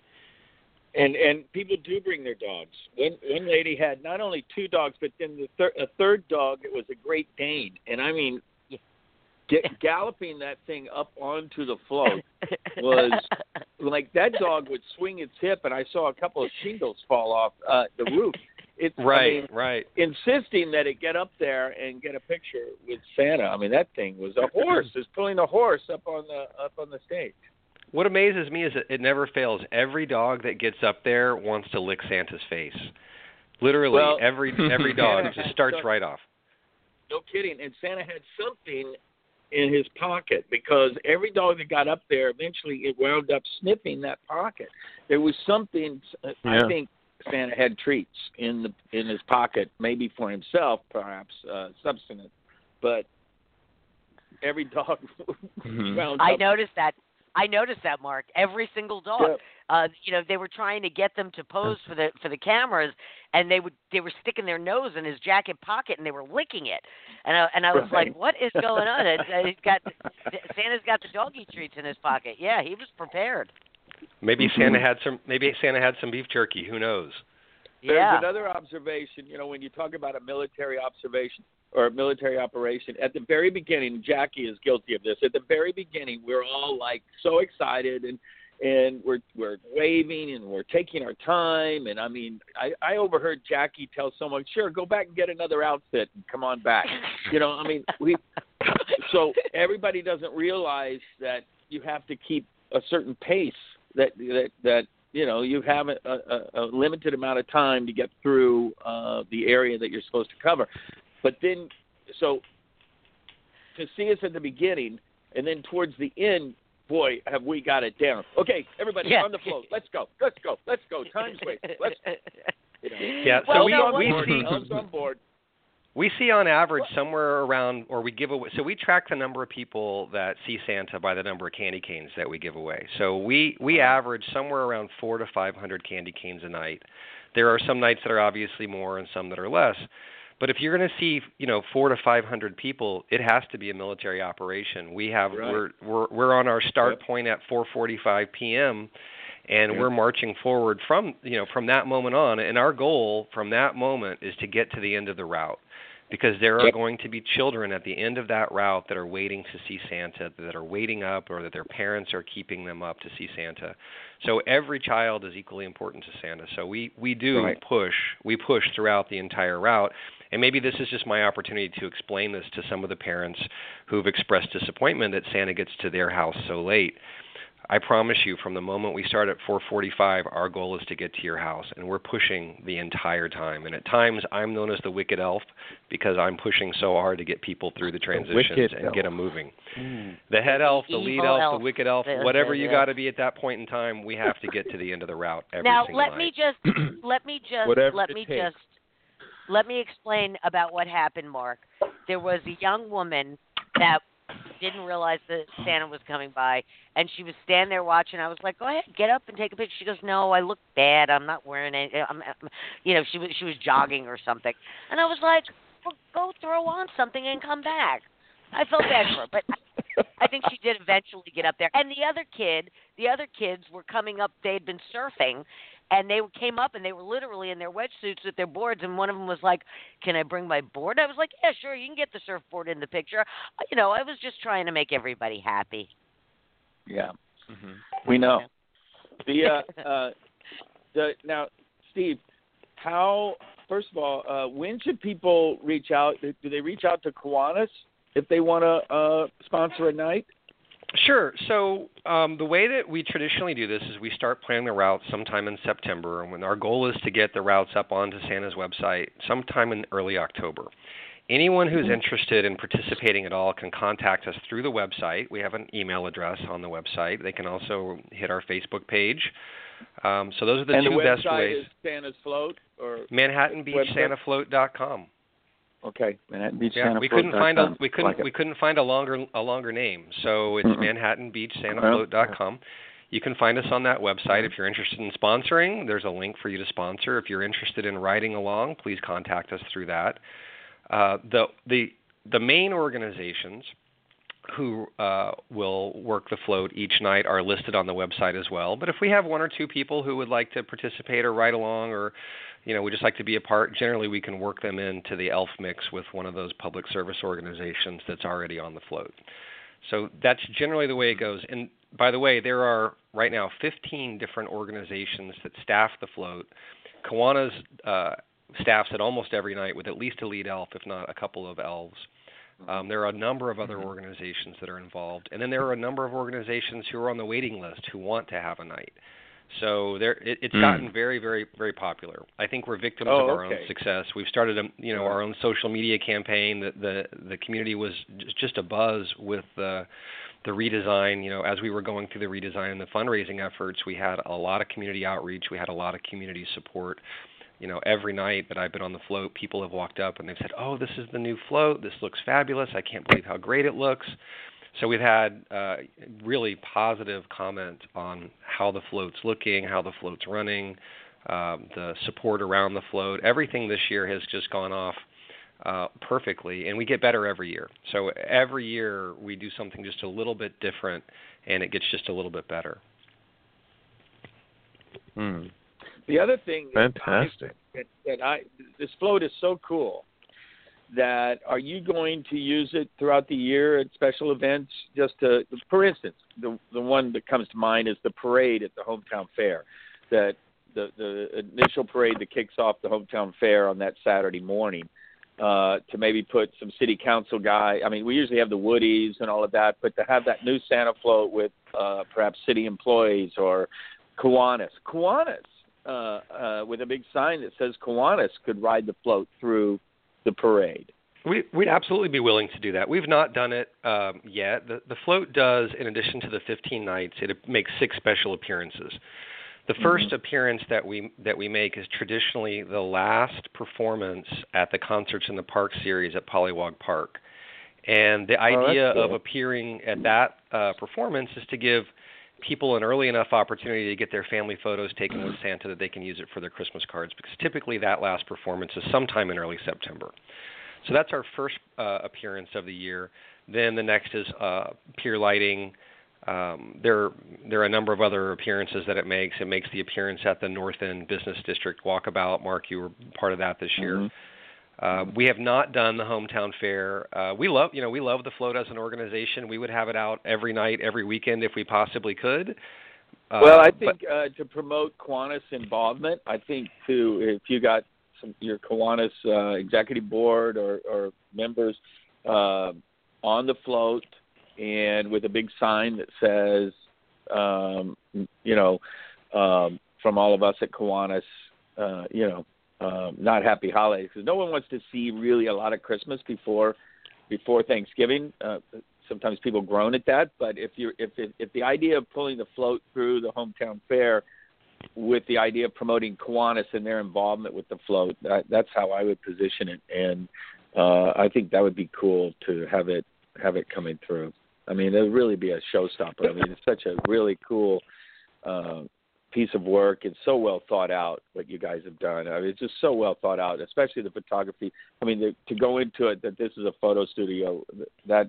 And people do bring their dogs. One lady had not only two dogs, but then a third dog. It was a Great Dane, and I mean, galloping that thing up onto the float was like that dog would swing its hip, and I saw a couple of shingles fall off the roof. It's right. Insisting that it get up there and get a picture with Santa. I mean, that thing was a horse. It's pulling a horse up on the stage. What amazes me is that it never fails. Every dog that gets up there wants to lick Santa's face. Literally, every dog just starts right off. No kidding. And Santa had something in his pocket, because every dog that got up there, eventually it wound up sniffing that pocket. There was something. I think Santa had treats in his pocket, maybe for himself, perhaps substance, but every dog wound up. I noticed that, Mark. Every single dog. Yep. They were trying to get them to pose for the cameras, and they were sticking their nose in his jacket pocket, and they were licking it. And I was like, "What is going on?" Santa's got the doggy treats in his pocket. Yeah, he was prepared. Maybe Santa had some beef jerky. Who knows? There's another observation. When you talk about a military observation, or military operation, at the very beginning, Jackie is guilty of this. At the very beginning, we're all like so excited and we're waving and we're taking our time. And I mean, I overheard Jackie tell someone, "Sure, go back and get another outfit and come on back." You know, I mean, so everybody doesn't realize that you have to keep a certain pace, that you know, you have a limited amount of time to get through the area that you're supposed to cover. But then, so to see us at the beginning and then towards the end, boy, have we got it down. Okay, everybody on the float. Let's go. Time's wasted. You know. Yeah, so we on board. We see on average somewhere around, or we give away, so we track the number of people that see Santa by the number of candy canes that we give away. So we average somewhere around 400 to 500 candy canes a night. There are some nights that are obviously more and some that are less. But if you're going to see, 400 to 500 people, it has to be a military operation. We have we're on our start point at 4:45 p.m. and we're marching forward from that moment on. And our goal from that moment is to get to the end of the route, because there are going to be children at the end of that route that are waiting to see Santa, that are waiting up, or that their parents are keeping them up to see Santa. So every child is equally important to Santa. So we push throughout the entire route. And maybe this is just my opportunity to explain this to some of the parents who've expressed disappointment that Santa gets to their house so late. I promise you, from the moment we start at 4:45, our goal is to get to your house, and we're pushing the entire time. And at times, I'm known as the Wicked Elf because I'm pushing so hard to get people through the transitions and get them moving. The head elf, the lead elf, the Wicked Elf, whatever you got to be at that point in time, we have to get to the end of the route every single night. Let me explain about what happened, Mark. There was a young woman that didn't realize that Santa was coming by, and she was standing there watching. I was like, "Go ahead, get up and take a picture." She goes, "No, I look bad. I'm not wearing it." She was jogging or something, and I was like, "Well, go throw on something and come back." I felt bad for her, but I think she did eventually get up there. And the other kids were coming up. They had been surfing. And they came up, and they were literally in their wetsuits with their boards. And one of them was like, "Can I bring my board?" I was like, "Yeah, sure. You can get the surfboard in the picture." I was just trying to make everybody happy. Yeah, we know. Now, Steve, first of all, when should people reach out? Do they reach out to Kiwanis if they want to sponsor a night? Sure. So the way that we traditionally do this is we start planning the route sometime in September, and when our goal is to get the routes up onto Santa's website sometime in early October. Anyone who's interested in participating at all can contact us through the website. We have an email address on the website. They can also hit our Facebook page. So those are the two best ways. And the website is Santa's Float? Or ManhattanBeachSantaFloat.com. Okay, Manhattan Beach Santa Float. We couldn't find a longer name, so it's ManhattanBeachSantaFloat.com. You can find us on that website. If you're interested in sponsoring, there's a link for you to sponsor. If you're interested in riding along, please contact us through that. The main organizations who will work the float each night are listed on the website as well. But if we have one or two people who would like to participate or ride along, or we just like to be a part, generally we can work them into the ELF mix with one of those public service organizations that's already on the float. So that's generally the way it goes. And by the way, there are right now 15 different organizations that staff the float. Kiwanis staffs it almost every night with at least a lead elf, if not a couple of elves. There are a number of other organizations that are involved. And then there are a number of organizations who are on the waiting list who want to have a night. So it's gotten very, very, very popular. I think we're victims of our own success. We've started our own social media campaign. The community was just abuzz with the redesign. As we were going through the redesign and the fundraising efforts, we had a lot of community outreach. We had a lot of community support. Every night that I've been on the float, people have walked up and they've said, "Oh, this is the new float. This looks fabulous. I can't believe how great it looks." So we've had really positive comment on how the float's looking, how the float's running, the support around the float. Everything this year has just gone off perfectly, and we get better every year. So every year we do something just a little bit different, and it gets just a little bit better. The other thing fantastic that this float is so cool that are you going to use it throughout the year at special events? Just to, for instance, the one that comes to mind is the parade at the hometown fair. That the initial parade that kicks off the hometown fair on that Saturday morning. To maybe put some city council guy. I mean, we usually have the Woodies and all of that, but to have that new Santa float with perhaps city employees or Kiwanis with a big sign that says Kiwanis could ride the float through the parade. We'd absolutely be willing to do that. We've not done it yet. The float does, in addition to the 15 nights, it makes 6 special appearances. The first appearance that we make is traditionally the last performance at the Concerts in the Park series at Pollywog Park. And the idea of appearing at that performance is to give people an early enough opportunity to get their family photos taken with Santa that they can use it for their Christmas cards, because typically that last performance is sometime in early September. So that's our first appearance of the year. Then the next is pier lighting. There are a number of other appearances that it makes. It makes the appearance at the North End Business District Walkabout. Mark, you were part of that this year. We have not done the hometown fair. We love the float as an organization. We would have it out every night, every weekend if we possibly could. Well, I think to promote Kiwanis involvement, I think if you got your Kiwanis executive board or members on the float, and with a big sign that says, from all of us at Kiwanis, not happy holidays, because no one wants to see really a lot of Christmas before Thanksgiving. Sometimes people groan at that, but if the idea of pulling the float through the hometown fair with the idea of promoting Kiwanis and their involvement with the float, that's how I would position it, and I think that would be cool to have it coming through. I mean, it would really be a showstopper. I mean, it's such a really cool piece of work. It's so well thought out what you guys have done. I mean, it's just so well thought out, especially the photography. I mean, to go into it that this is a photo studio, that's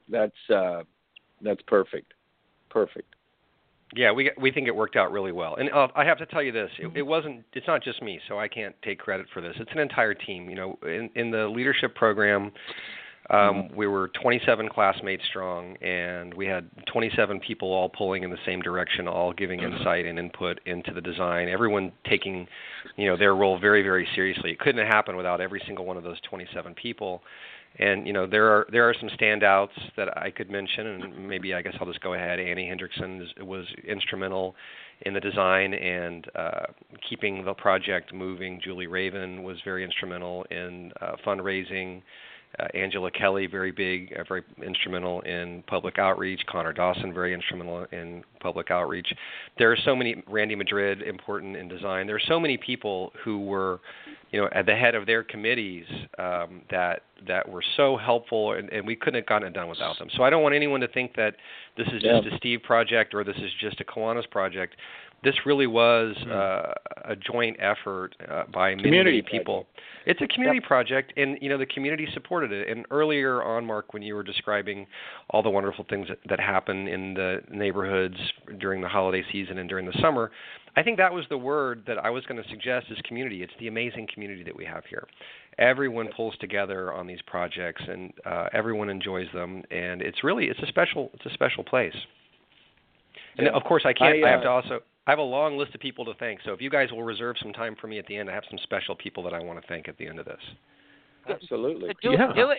perfect. Perfect. Yeah, we think it worked out really well. And I have to tell you this, it's not just me, so I can't take credit for this. It's an entire team. In the leadership program, we were 27 classmates strong, and we had 27 people all pulling in the same direction, all giving insight and input into the design, everyone taking, their role very, very seriously. It couldn't have happened without every single one of those 27 people. And, there are some standouts that I could mention, and maybe I guess I'll just go ahead. Annie Hendrickson was instrumental in the design and keeping the project moving. Julie Raven was very instrumental in fundraising. Angela Kelly, very instrumental in public outreach. Connor Dawson, very instrumental in public outreach. There are so many, Randy Madrid, important in design. There are so many people who were, at the head of their committees that were so helpful, and we couldn't have gotten it done without them. So I don't want anyone to think that this is just a Steve project or this is just a Kiwanis project. This really was a joint effort by many people. It's a community project, and the community supported it. And earlier on, Mark, when you were describing all the wonderful things that happen in the neighborhoods during the holiday season and during the summer, I think that was the word that I was going to suggest is community. It's the amazing community that we have here. Everyone pulls together on these projects, and everyone enjoys them, and it's a special place. And of course, I have a long list of people to thank, so if you guys will reserve some time for me at the end, I have some special people that I want to thank at the end of this. Absolutely. Do it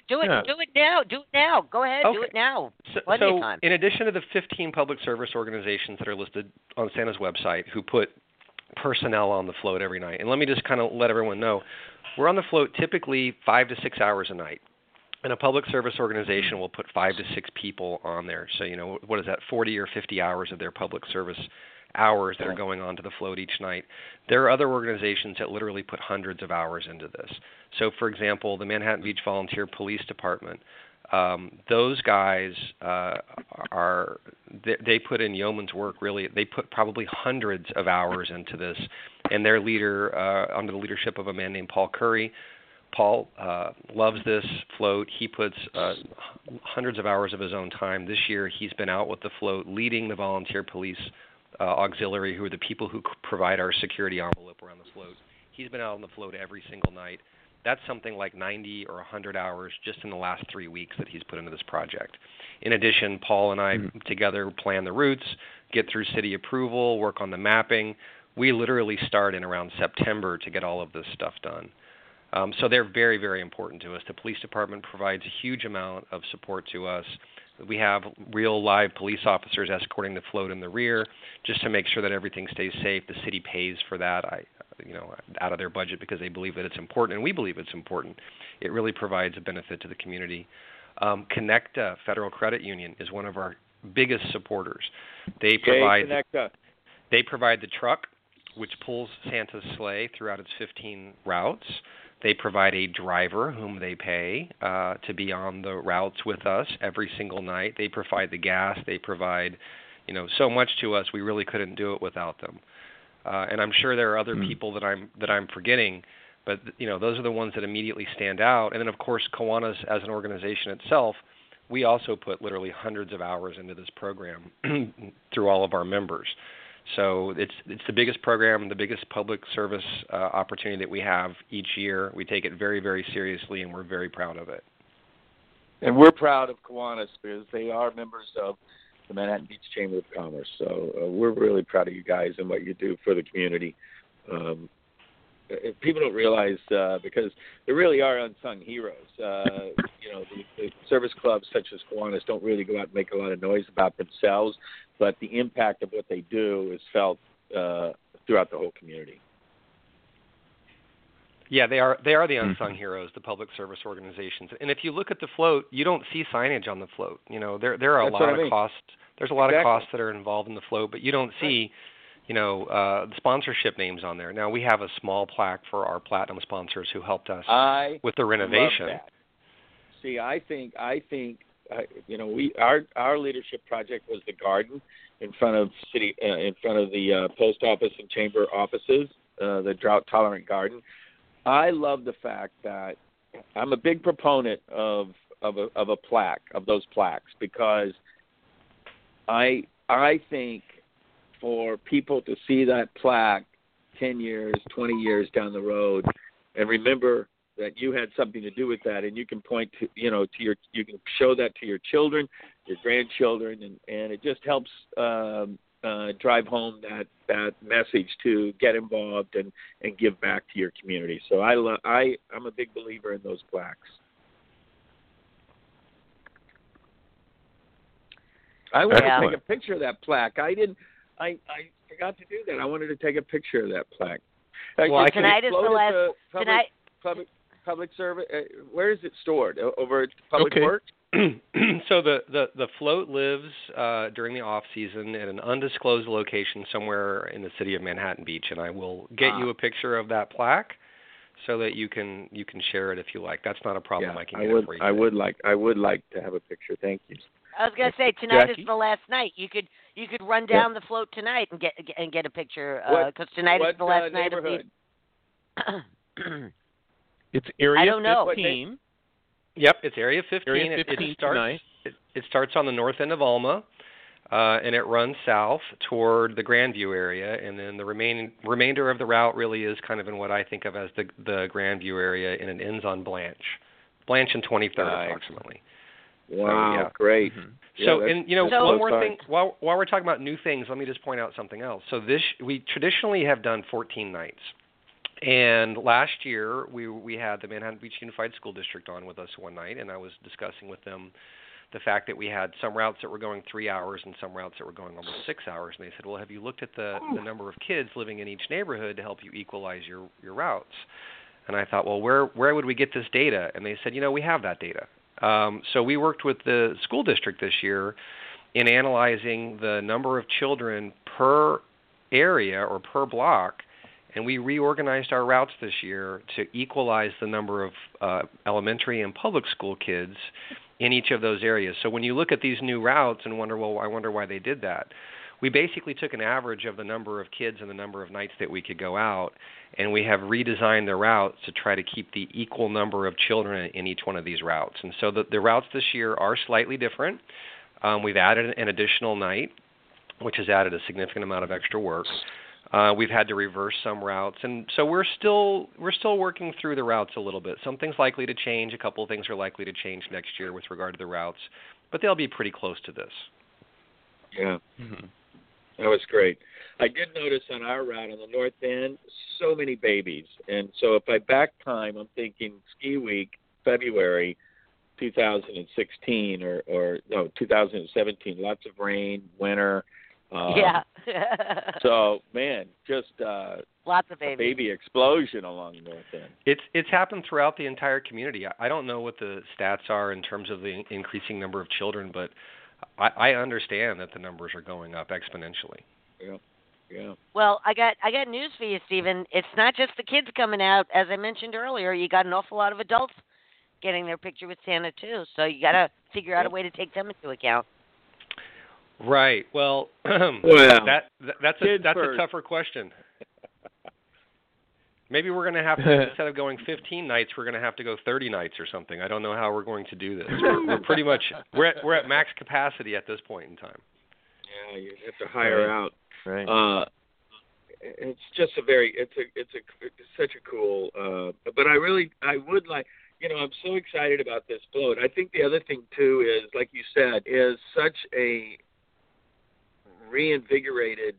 now. Go ahead, do it now. Plenty of time. In addition to the 15 public service organizations that are listed on Santa's website who put personnel on the float every night, and let me just kind of let everyone know, we're on the float typically 5 to 6 hours a night. And a public service organization will put 5 to 6 people on there. So, what is that, 40 or 50 hours of their public service hours that are going on to the float each night. There are other organizations that literally put hundreds of hours into this. So, for example, the Manhattan Beach Volunteer Police Department, those guys they put in yeoman's work, really. They put probably hundreds of hours into this. And their leader, under the leadership of a man named Paul Curry, Paul loves this float. He puts hundreds of hours of his own time. This year he's been out with the float leading the volunteer police auxiliary, who are the people who provide our security envelope around the float. He's been out on the float every single night. That's something like 90 or 100 hours just in the last 3 weeks that he's put into this project. In addition, Paul and I together plan the routes, get through city approval, work on the mapping. We literally start in around September to get all of this stuff done. So they're very, very important to us. The police department provides a huge amount of support to us. We have real live police officers escorting the float in the rear just to make sure that everything stays safe. The city pays for that, out of their budget because they believe that it's important, and we believe it's important. It really provides a benefit to the community. Connecta Federal Credit Union is one of our biggest supporters. They provide the truck, which pulls Santa's sleigh throughout its 15 routes. They provide a driver whom they pay to be on the routes with us every single night. They provide the gas. They provide, so much to us. We really couldn't do it without them. And I'm sure there are other people that I'm forgetting, but those are the ones that immediately stand out. And then of course Kiwanis as an organization itself, we also put literally hundreds of hours into this program through all of our members. So it's the biggest program, the biggest public service opportunity that we have each year. We take it very, very seriously, and we're very proud of it. And we're proud of Kiwanis because they are members of the Manhattan Beach Chamber of Commerce. So we're really proud of you guys and what you do for the community. People don't realize because there really are unsung heroes. The service clubs such as Kiwanis don't really go out and make a lot of noise about themselves, but the impact of what they do is felt throughout the whole community. Yeah, they are the unsung heroes, the public service organizations. And if you look at the float, you don't see signage on the float. There are a lot of costs. There's a lot of costs that are involved in the float, but you don't see the sponsorship names on there. Now, we have a small plaque for our platinum sponsors who helped us with the renovation. Love that. See, I think our leadership project was the garden in front of the post office and chamber offices, the drought tolerant garden. I love the fact that I'm a big proponent of a plaque, of those plaques, because I think for people to see that plaque 10 years, 20 years down the road and remember that you had something to do with that, and you can point to, you can show that to your children, your grandchildren, and it just helps drive home that message to get involved and give back to your community. So I'm a big believer in those plaques. I wanted to take a picture of that plaque. I forgot to do that. I wanted to take a picture of that plaque. Well, tonight is the last. Public service. Where is it stored? Over at Public Works. So the float lives during the off season at an undisclosed location somewhere in the city of Manhattan Beach, and I will get you a picture of that plaque so that you can share it if you like. That's not a problem. Yeah, I can get it for you. I would like to have a picture. Thank you. I was going to say tonight Jackie? Is the last night. You could run down the float tonight and get a picture because tonight is the last night of the. It's Area I don't know. 15. Yep, it's Area 15. Area 15 tonight. It starts on the north end of Alma, and it runs south toward the Grandview area, and then the remainder of the route really is kind of in what I think of as the Grandview area, and it ends on Blanche and 23rd approximately. Wow, so, yeah. Great. Mm-hmm. One more thing. While we're talking about new things, let me just point out something else. So we traditionally have done 14 nights. And last year, we had the Manhattan Beach Unified School District on with us one night, and I was discussing with them the fact that we had some routes that were going 3 hours and some routes that were going almost 6 hours. And they said, well, have you looked at the number of kids living in each neighborhood to help you equalize your routes? And I thought, well, where would we get this data? And they said, we have that data. So we worked with the school district this year in analyzing the number of children per area or per block, and we reorganized our routes this year to equalize the number of elementary and public school kids in each of those areas. So when you look at these new routes and wonder, well, I wonder why they did that, we basically took an average of the number of kids and the number of nights that we could go out, and we have redesigned the routes to try to keep the equal number of children in each one of these routes. And so the routes this year are slightly different. We've added an additional night, which has added a significant amount of extra work. We've had to reverse some routes, and so we're still working through the routes a little bit. Some things likely to change. A couple of things are likely to change next year with regard to the routes, but they'll be pretty close to this. Yeah, that was great. I did notice on our route on the north end, so many babies, and so if I back time, I'm thinking ski week, February 2016 or no 2017. Lots of rain, winter. Yeah. So, man, just lots of babies. Baby explosion along the north end. It's happened throughout the entire community. I don't know what the stats are in terms of the increasing number of children, but I understand that the numbers are going up exponentially. Yeah. Yeah. Well, I got news for you, Stephen. It's not just the kids coming out. As I mentioned earlier, you got an awful lot of adults getting their picture with Santa too. So you got to figure out a way to take them into account. Right. Well, that's a tougher question. Maybe we're going to have to, instead of going 15 nights, we're going to have to go 30 nights or something. I don't know how we're going to do this. We're pretty much we're at max capacity at this point in time. Yeah, you have to hire out. Right. It's just it's such a cool. But I would like. I'm so excited about this float. I think the other thing too is, like you said, is such a reinvigorated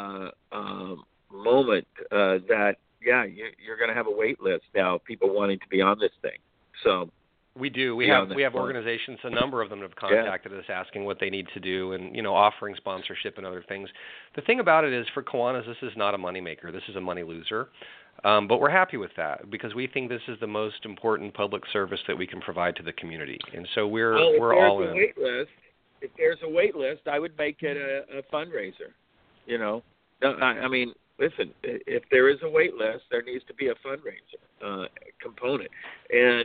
moment that you're going to have a wait list now of people wanting to be on this thing. So we do. We have organizations. A number of them have contacted us asking what they need to do, and offering sponsorship and other things. The thing about it is, for Kiwanis, this is not a moneymaker. This is a money loser. But we're happy with that because we think this is the most important public service that we can provide to the community, and so we're all in. If there's a wait list, I would make it a fundraiser. I mean, listen, if there is a wait list, there needs to be a fundraiser component. And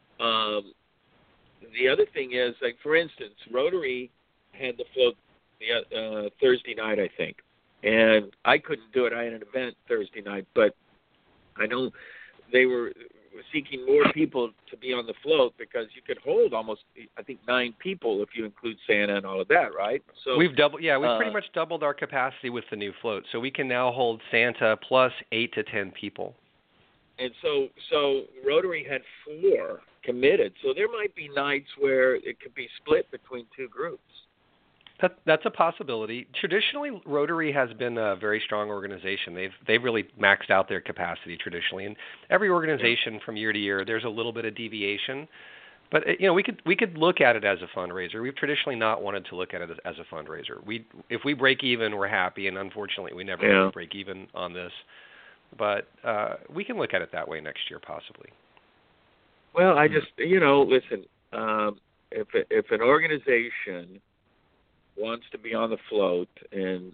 the other thing is, like, for instance, Rotary had the float Thursday night, I think, and I couldn't do it. I had an event Thursday night, but I know they were seeking more people to be on the float because you could hold almost, I think, 9 people if you include Santa and all of that, right? So we've pretty much doubled our capacity with the new float, so we can now hold Santa plus 8 to 10 people. And so Rotary had 4 committed, so there might be nights where it could be split between 2 groups. That's a possibility. Traditionally, Rotary has been a very strong organization. They've really maxed out their capacity traditionally, and every organization from year to year, there's a little bit of deviation. But we could look at it as a fundraiser. We've traditionally not wanted to look at it as a fundraiser. If we break even, we're happy, and unfortunately, we never really break even on this. But we can look at it that way next year, possibly. Well, I just listen. If an organization wants to be on the float, and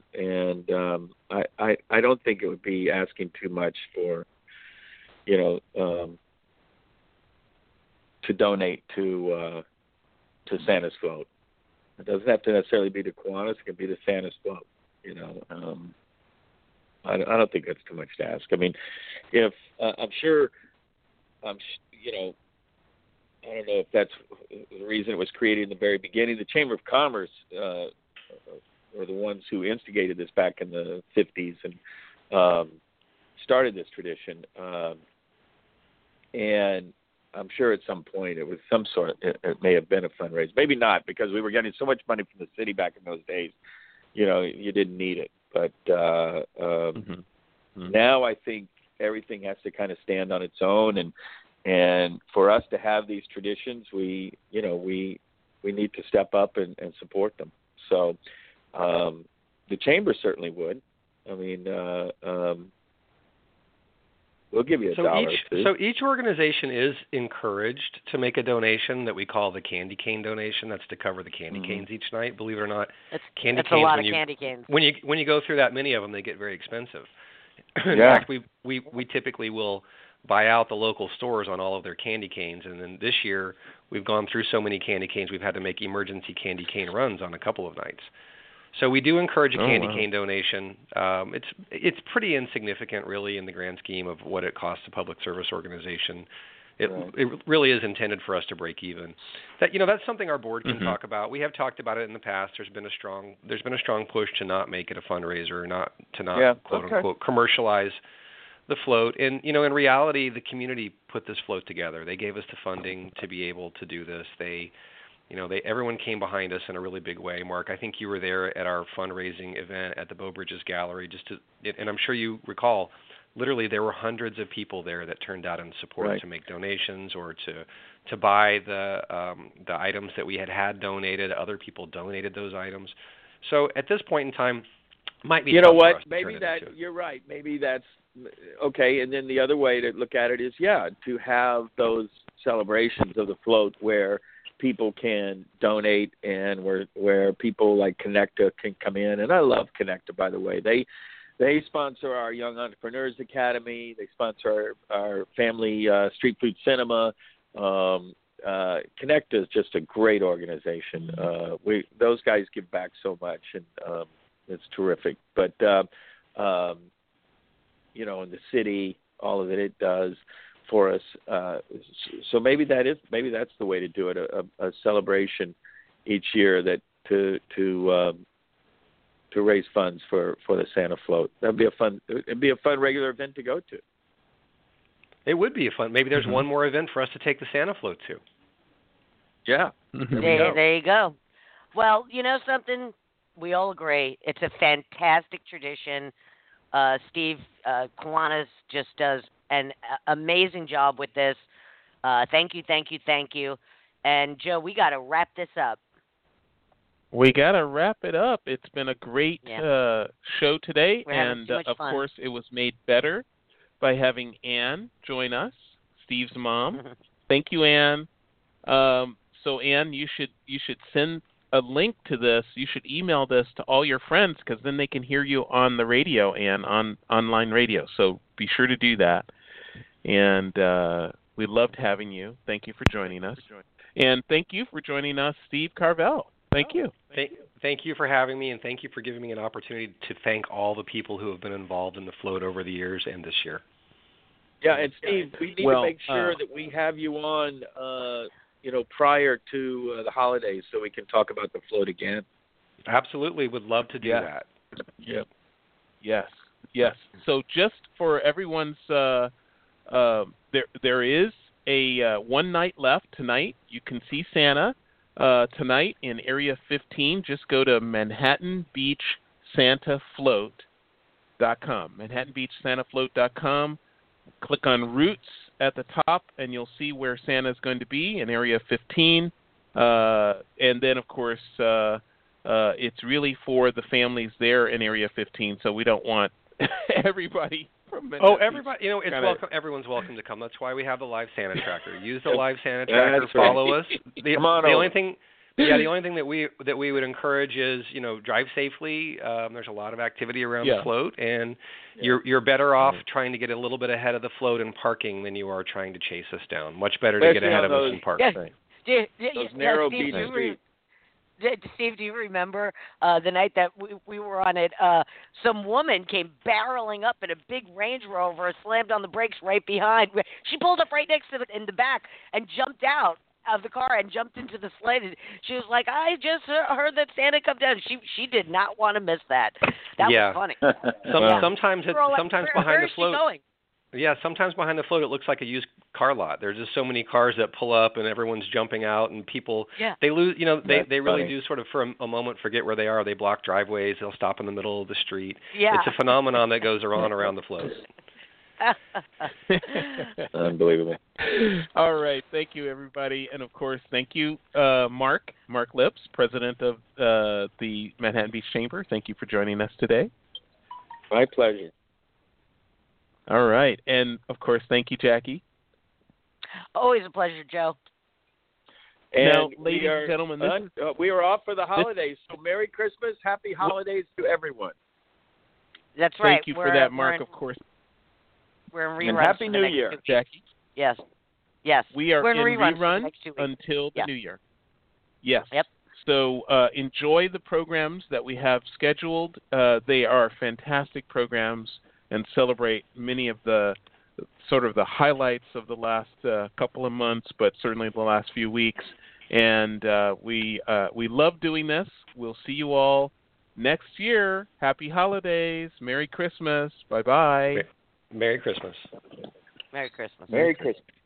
I don't think it would be asking too much for, to donate to Santa's float. It doesn't have to necessarily be to Kiwanis. It can be to Santa's float. I don't think that's too much to ask. I mean, if I'm sure, I don't know if that's the reason it was created in the very beginning. The Chamber of Commerce were the ones who instigated this back in the 50s and started this tradition. And I'm sure at some point it was some sort. It may have been a fundraiser. Maybe not, because we were getting so much money from the city back in those days. You didn't need it. But now I think everything has to kind of stand on its own, and for us to have these traditions, we need to step up and support them. So the chamber certainly would. I mean, we'll give you a dollar or two. So each organization is encouraged to make a donation that we call the candy cane donation. That's to cover the candy canes each night. Believe it or not, candy canes. A lot of candy canes. When you go through that many of them, they get very expensive. In fact, we typically will buy out the local stores on all of their candy canes, and then this year we've gone through so many candy canes we've had to make emergency candy cane runs on a couple of nights. So we do encourage a candy cane donation. It's pretty insignificant, really, in the grand scheme of what it costs a public service organization. It really is intended for us to break even. That's something our board can Mm-hmm. talk about. We have talked about it in the past. There's been a strong push to not make it a fundraiser, quote unquote commercialize the float. And in reality, the community put this float together. They gave us the funding to be able to do this. Everyone came behind us in a really big way. Mark, I think you were there at our fundraising event at the Bow Bridges Gallery. And I'm sure you recall. Literally, there were hundreds of people there that turned out in support to make donations or to buy the items that we had donated. Other people donated those items. So at this point in time, might be. You know tough for what? us to Maybe turn it that into. you're right. Maybe that's okay. And then the other way to look at it is, to have those celebrations of the float where people can donate and where people like Connecta can come in. And I love Connecta, by the way. They sponsor our Young Entrepreneurs Academy. They sponsor our family street food cinema. Connecta is just a great organization. Those guys give back so much, and it's terrific. But in the city, all of it does for us. So maybe that's the way to do it. A celebration each year to raise funds for the Santa float. It'd be a fun regular event to go to. It would be a fun. Maybe there's one more event for us to take the Santa float to. Yeah. There you go. Well, you know something? We all agree. It's a fantastic tradition. Steve Kiwanis just does an amazing job with this. Thank you. And Joe, we got to wrap this up. We got to wrap it up. It's been a great show today, and of course it was made better by having Ann join us, Steve's mom. Thank you, Ann. So Ann, you should send a link to this. You should email this to all your friends, because then they can hear you on the radio, Ann, on online radio. So be sure to do that. And we loved having you. Thank you for joining us. And thank you for joining us, Steve Carvel. Thank you. Thank you for having me, and thank you for giving me an opportunity to thank all the people who have been involved in the float over the years and this year. Yeah, and Steve, we need to make sure that we have you on, prior to the holidays, so we can talk about the float again. Absolutely, would love to do that. Yep. Yes. So just for everyone's, there is a one night left tonight. You can see Santa tonight in Area 15. Just go to ManhattanBeachSantaFloat.com. ManhattanBeachSantaFloat.com. Click on Routes at the top, and you'll see where Santa is going to be in Area 15. And then, of course, it's really for the families there in Area 15, so we don't want everybody from Manhattan everybody! It's welcome. Everyone's welcome to come. That's why we have the live Santa tracker. Use the live Santa tracker. Follow us. The only thing that we would encourage is drive safely. There's a lot of activity around the float, and you're better off trying to get a little bit ahead of the float in parking than you are trying to chase us down. Much better to get ahead of us in parking. Those narrow beach streets. Steve, do you remember the night that we were on it? Some woman came barreling up in a big Range Rover, slammed on the brakes right behind. She pulled up right next to in the back and jumped out of the car and jumped into the sled. She was like, "I just heard that Santa come down." She did not want to miss that. That was funny. Sometimes behind the float. Yeah, sometimes behind the float it looks like a used car lot. There's just so many cars that pull up and everyone's jumping out, and people they lose. They really do sort of for a moment forget where they are. They block driveways. They'll stop in the middle of the street. Yeah. It's a phenomenon that goes around the float. Unbelievable. All right. Thank you, everybody. And, of course, thank you, Mark Lips, president of the Manhattan Beach Chamber. Thank you for joining us today. My pleasure. All right. And, of course, thank you, Jackie. Always a pleasure, Joe. And now, ladies and gentlemen, we are off for the holidays. So Merry Christmas, Happy Holidays to everyone. That's right. Thank you for that, Mark, of course. We're in reruns. And Happy New Year, Jackie. Yes. We are in reruns until the New Year. Yes. Yep. So enjoy the programs that we have scheduled. They are fantastic programs and celebrate many of the sort of the highlights of the last couple of months, but certainly the last few weeks. And we love doing this. We'll see you all next year. Happy holidays. Merry Christmas. Bye-bye. Merry Christmas. Merry Christmas. Merry Christmas.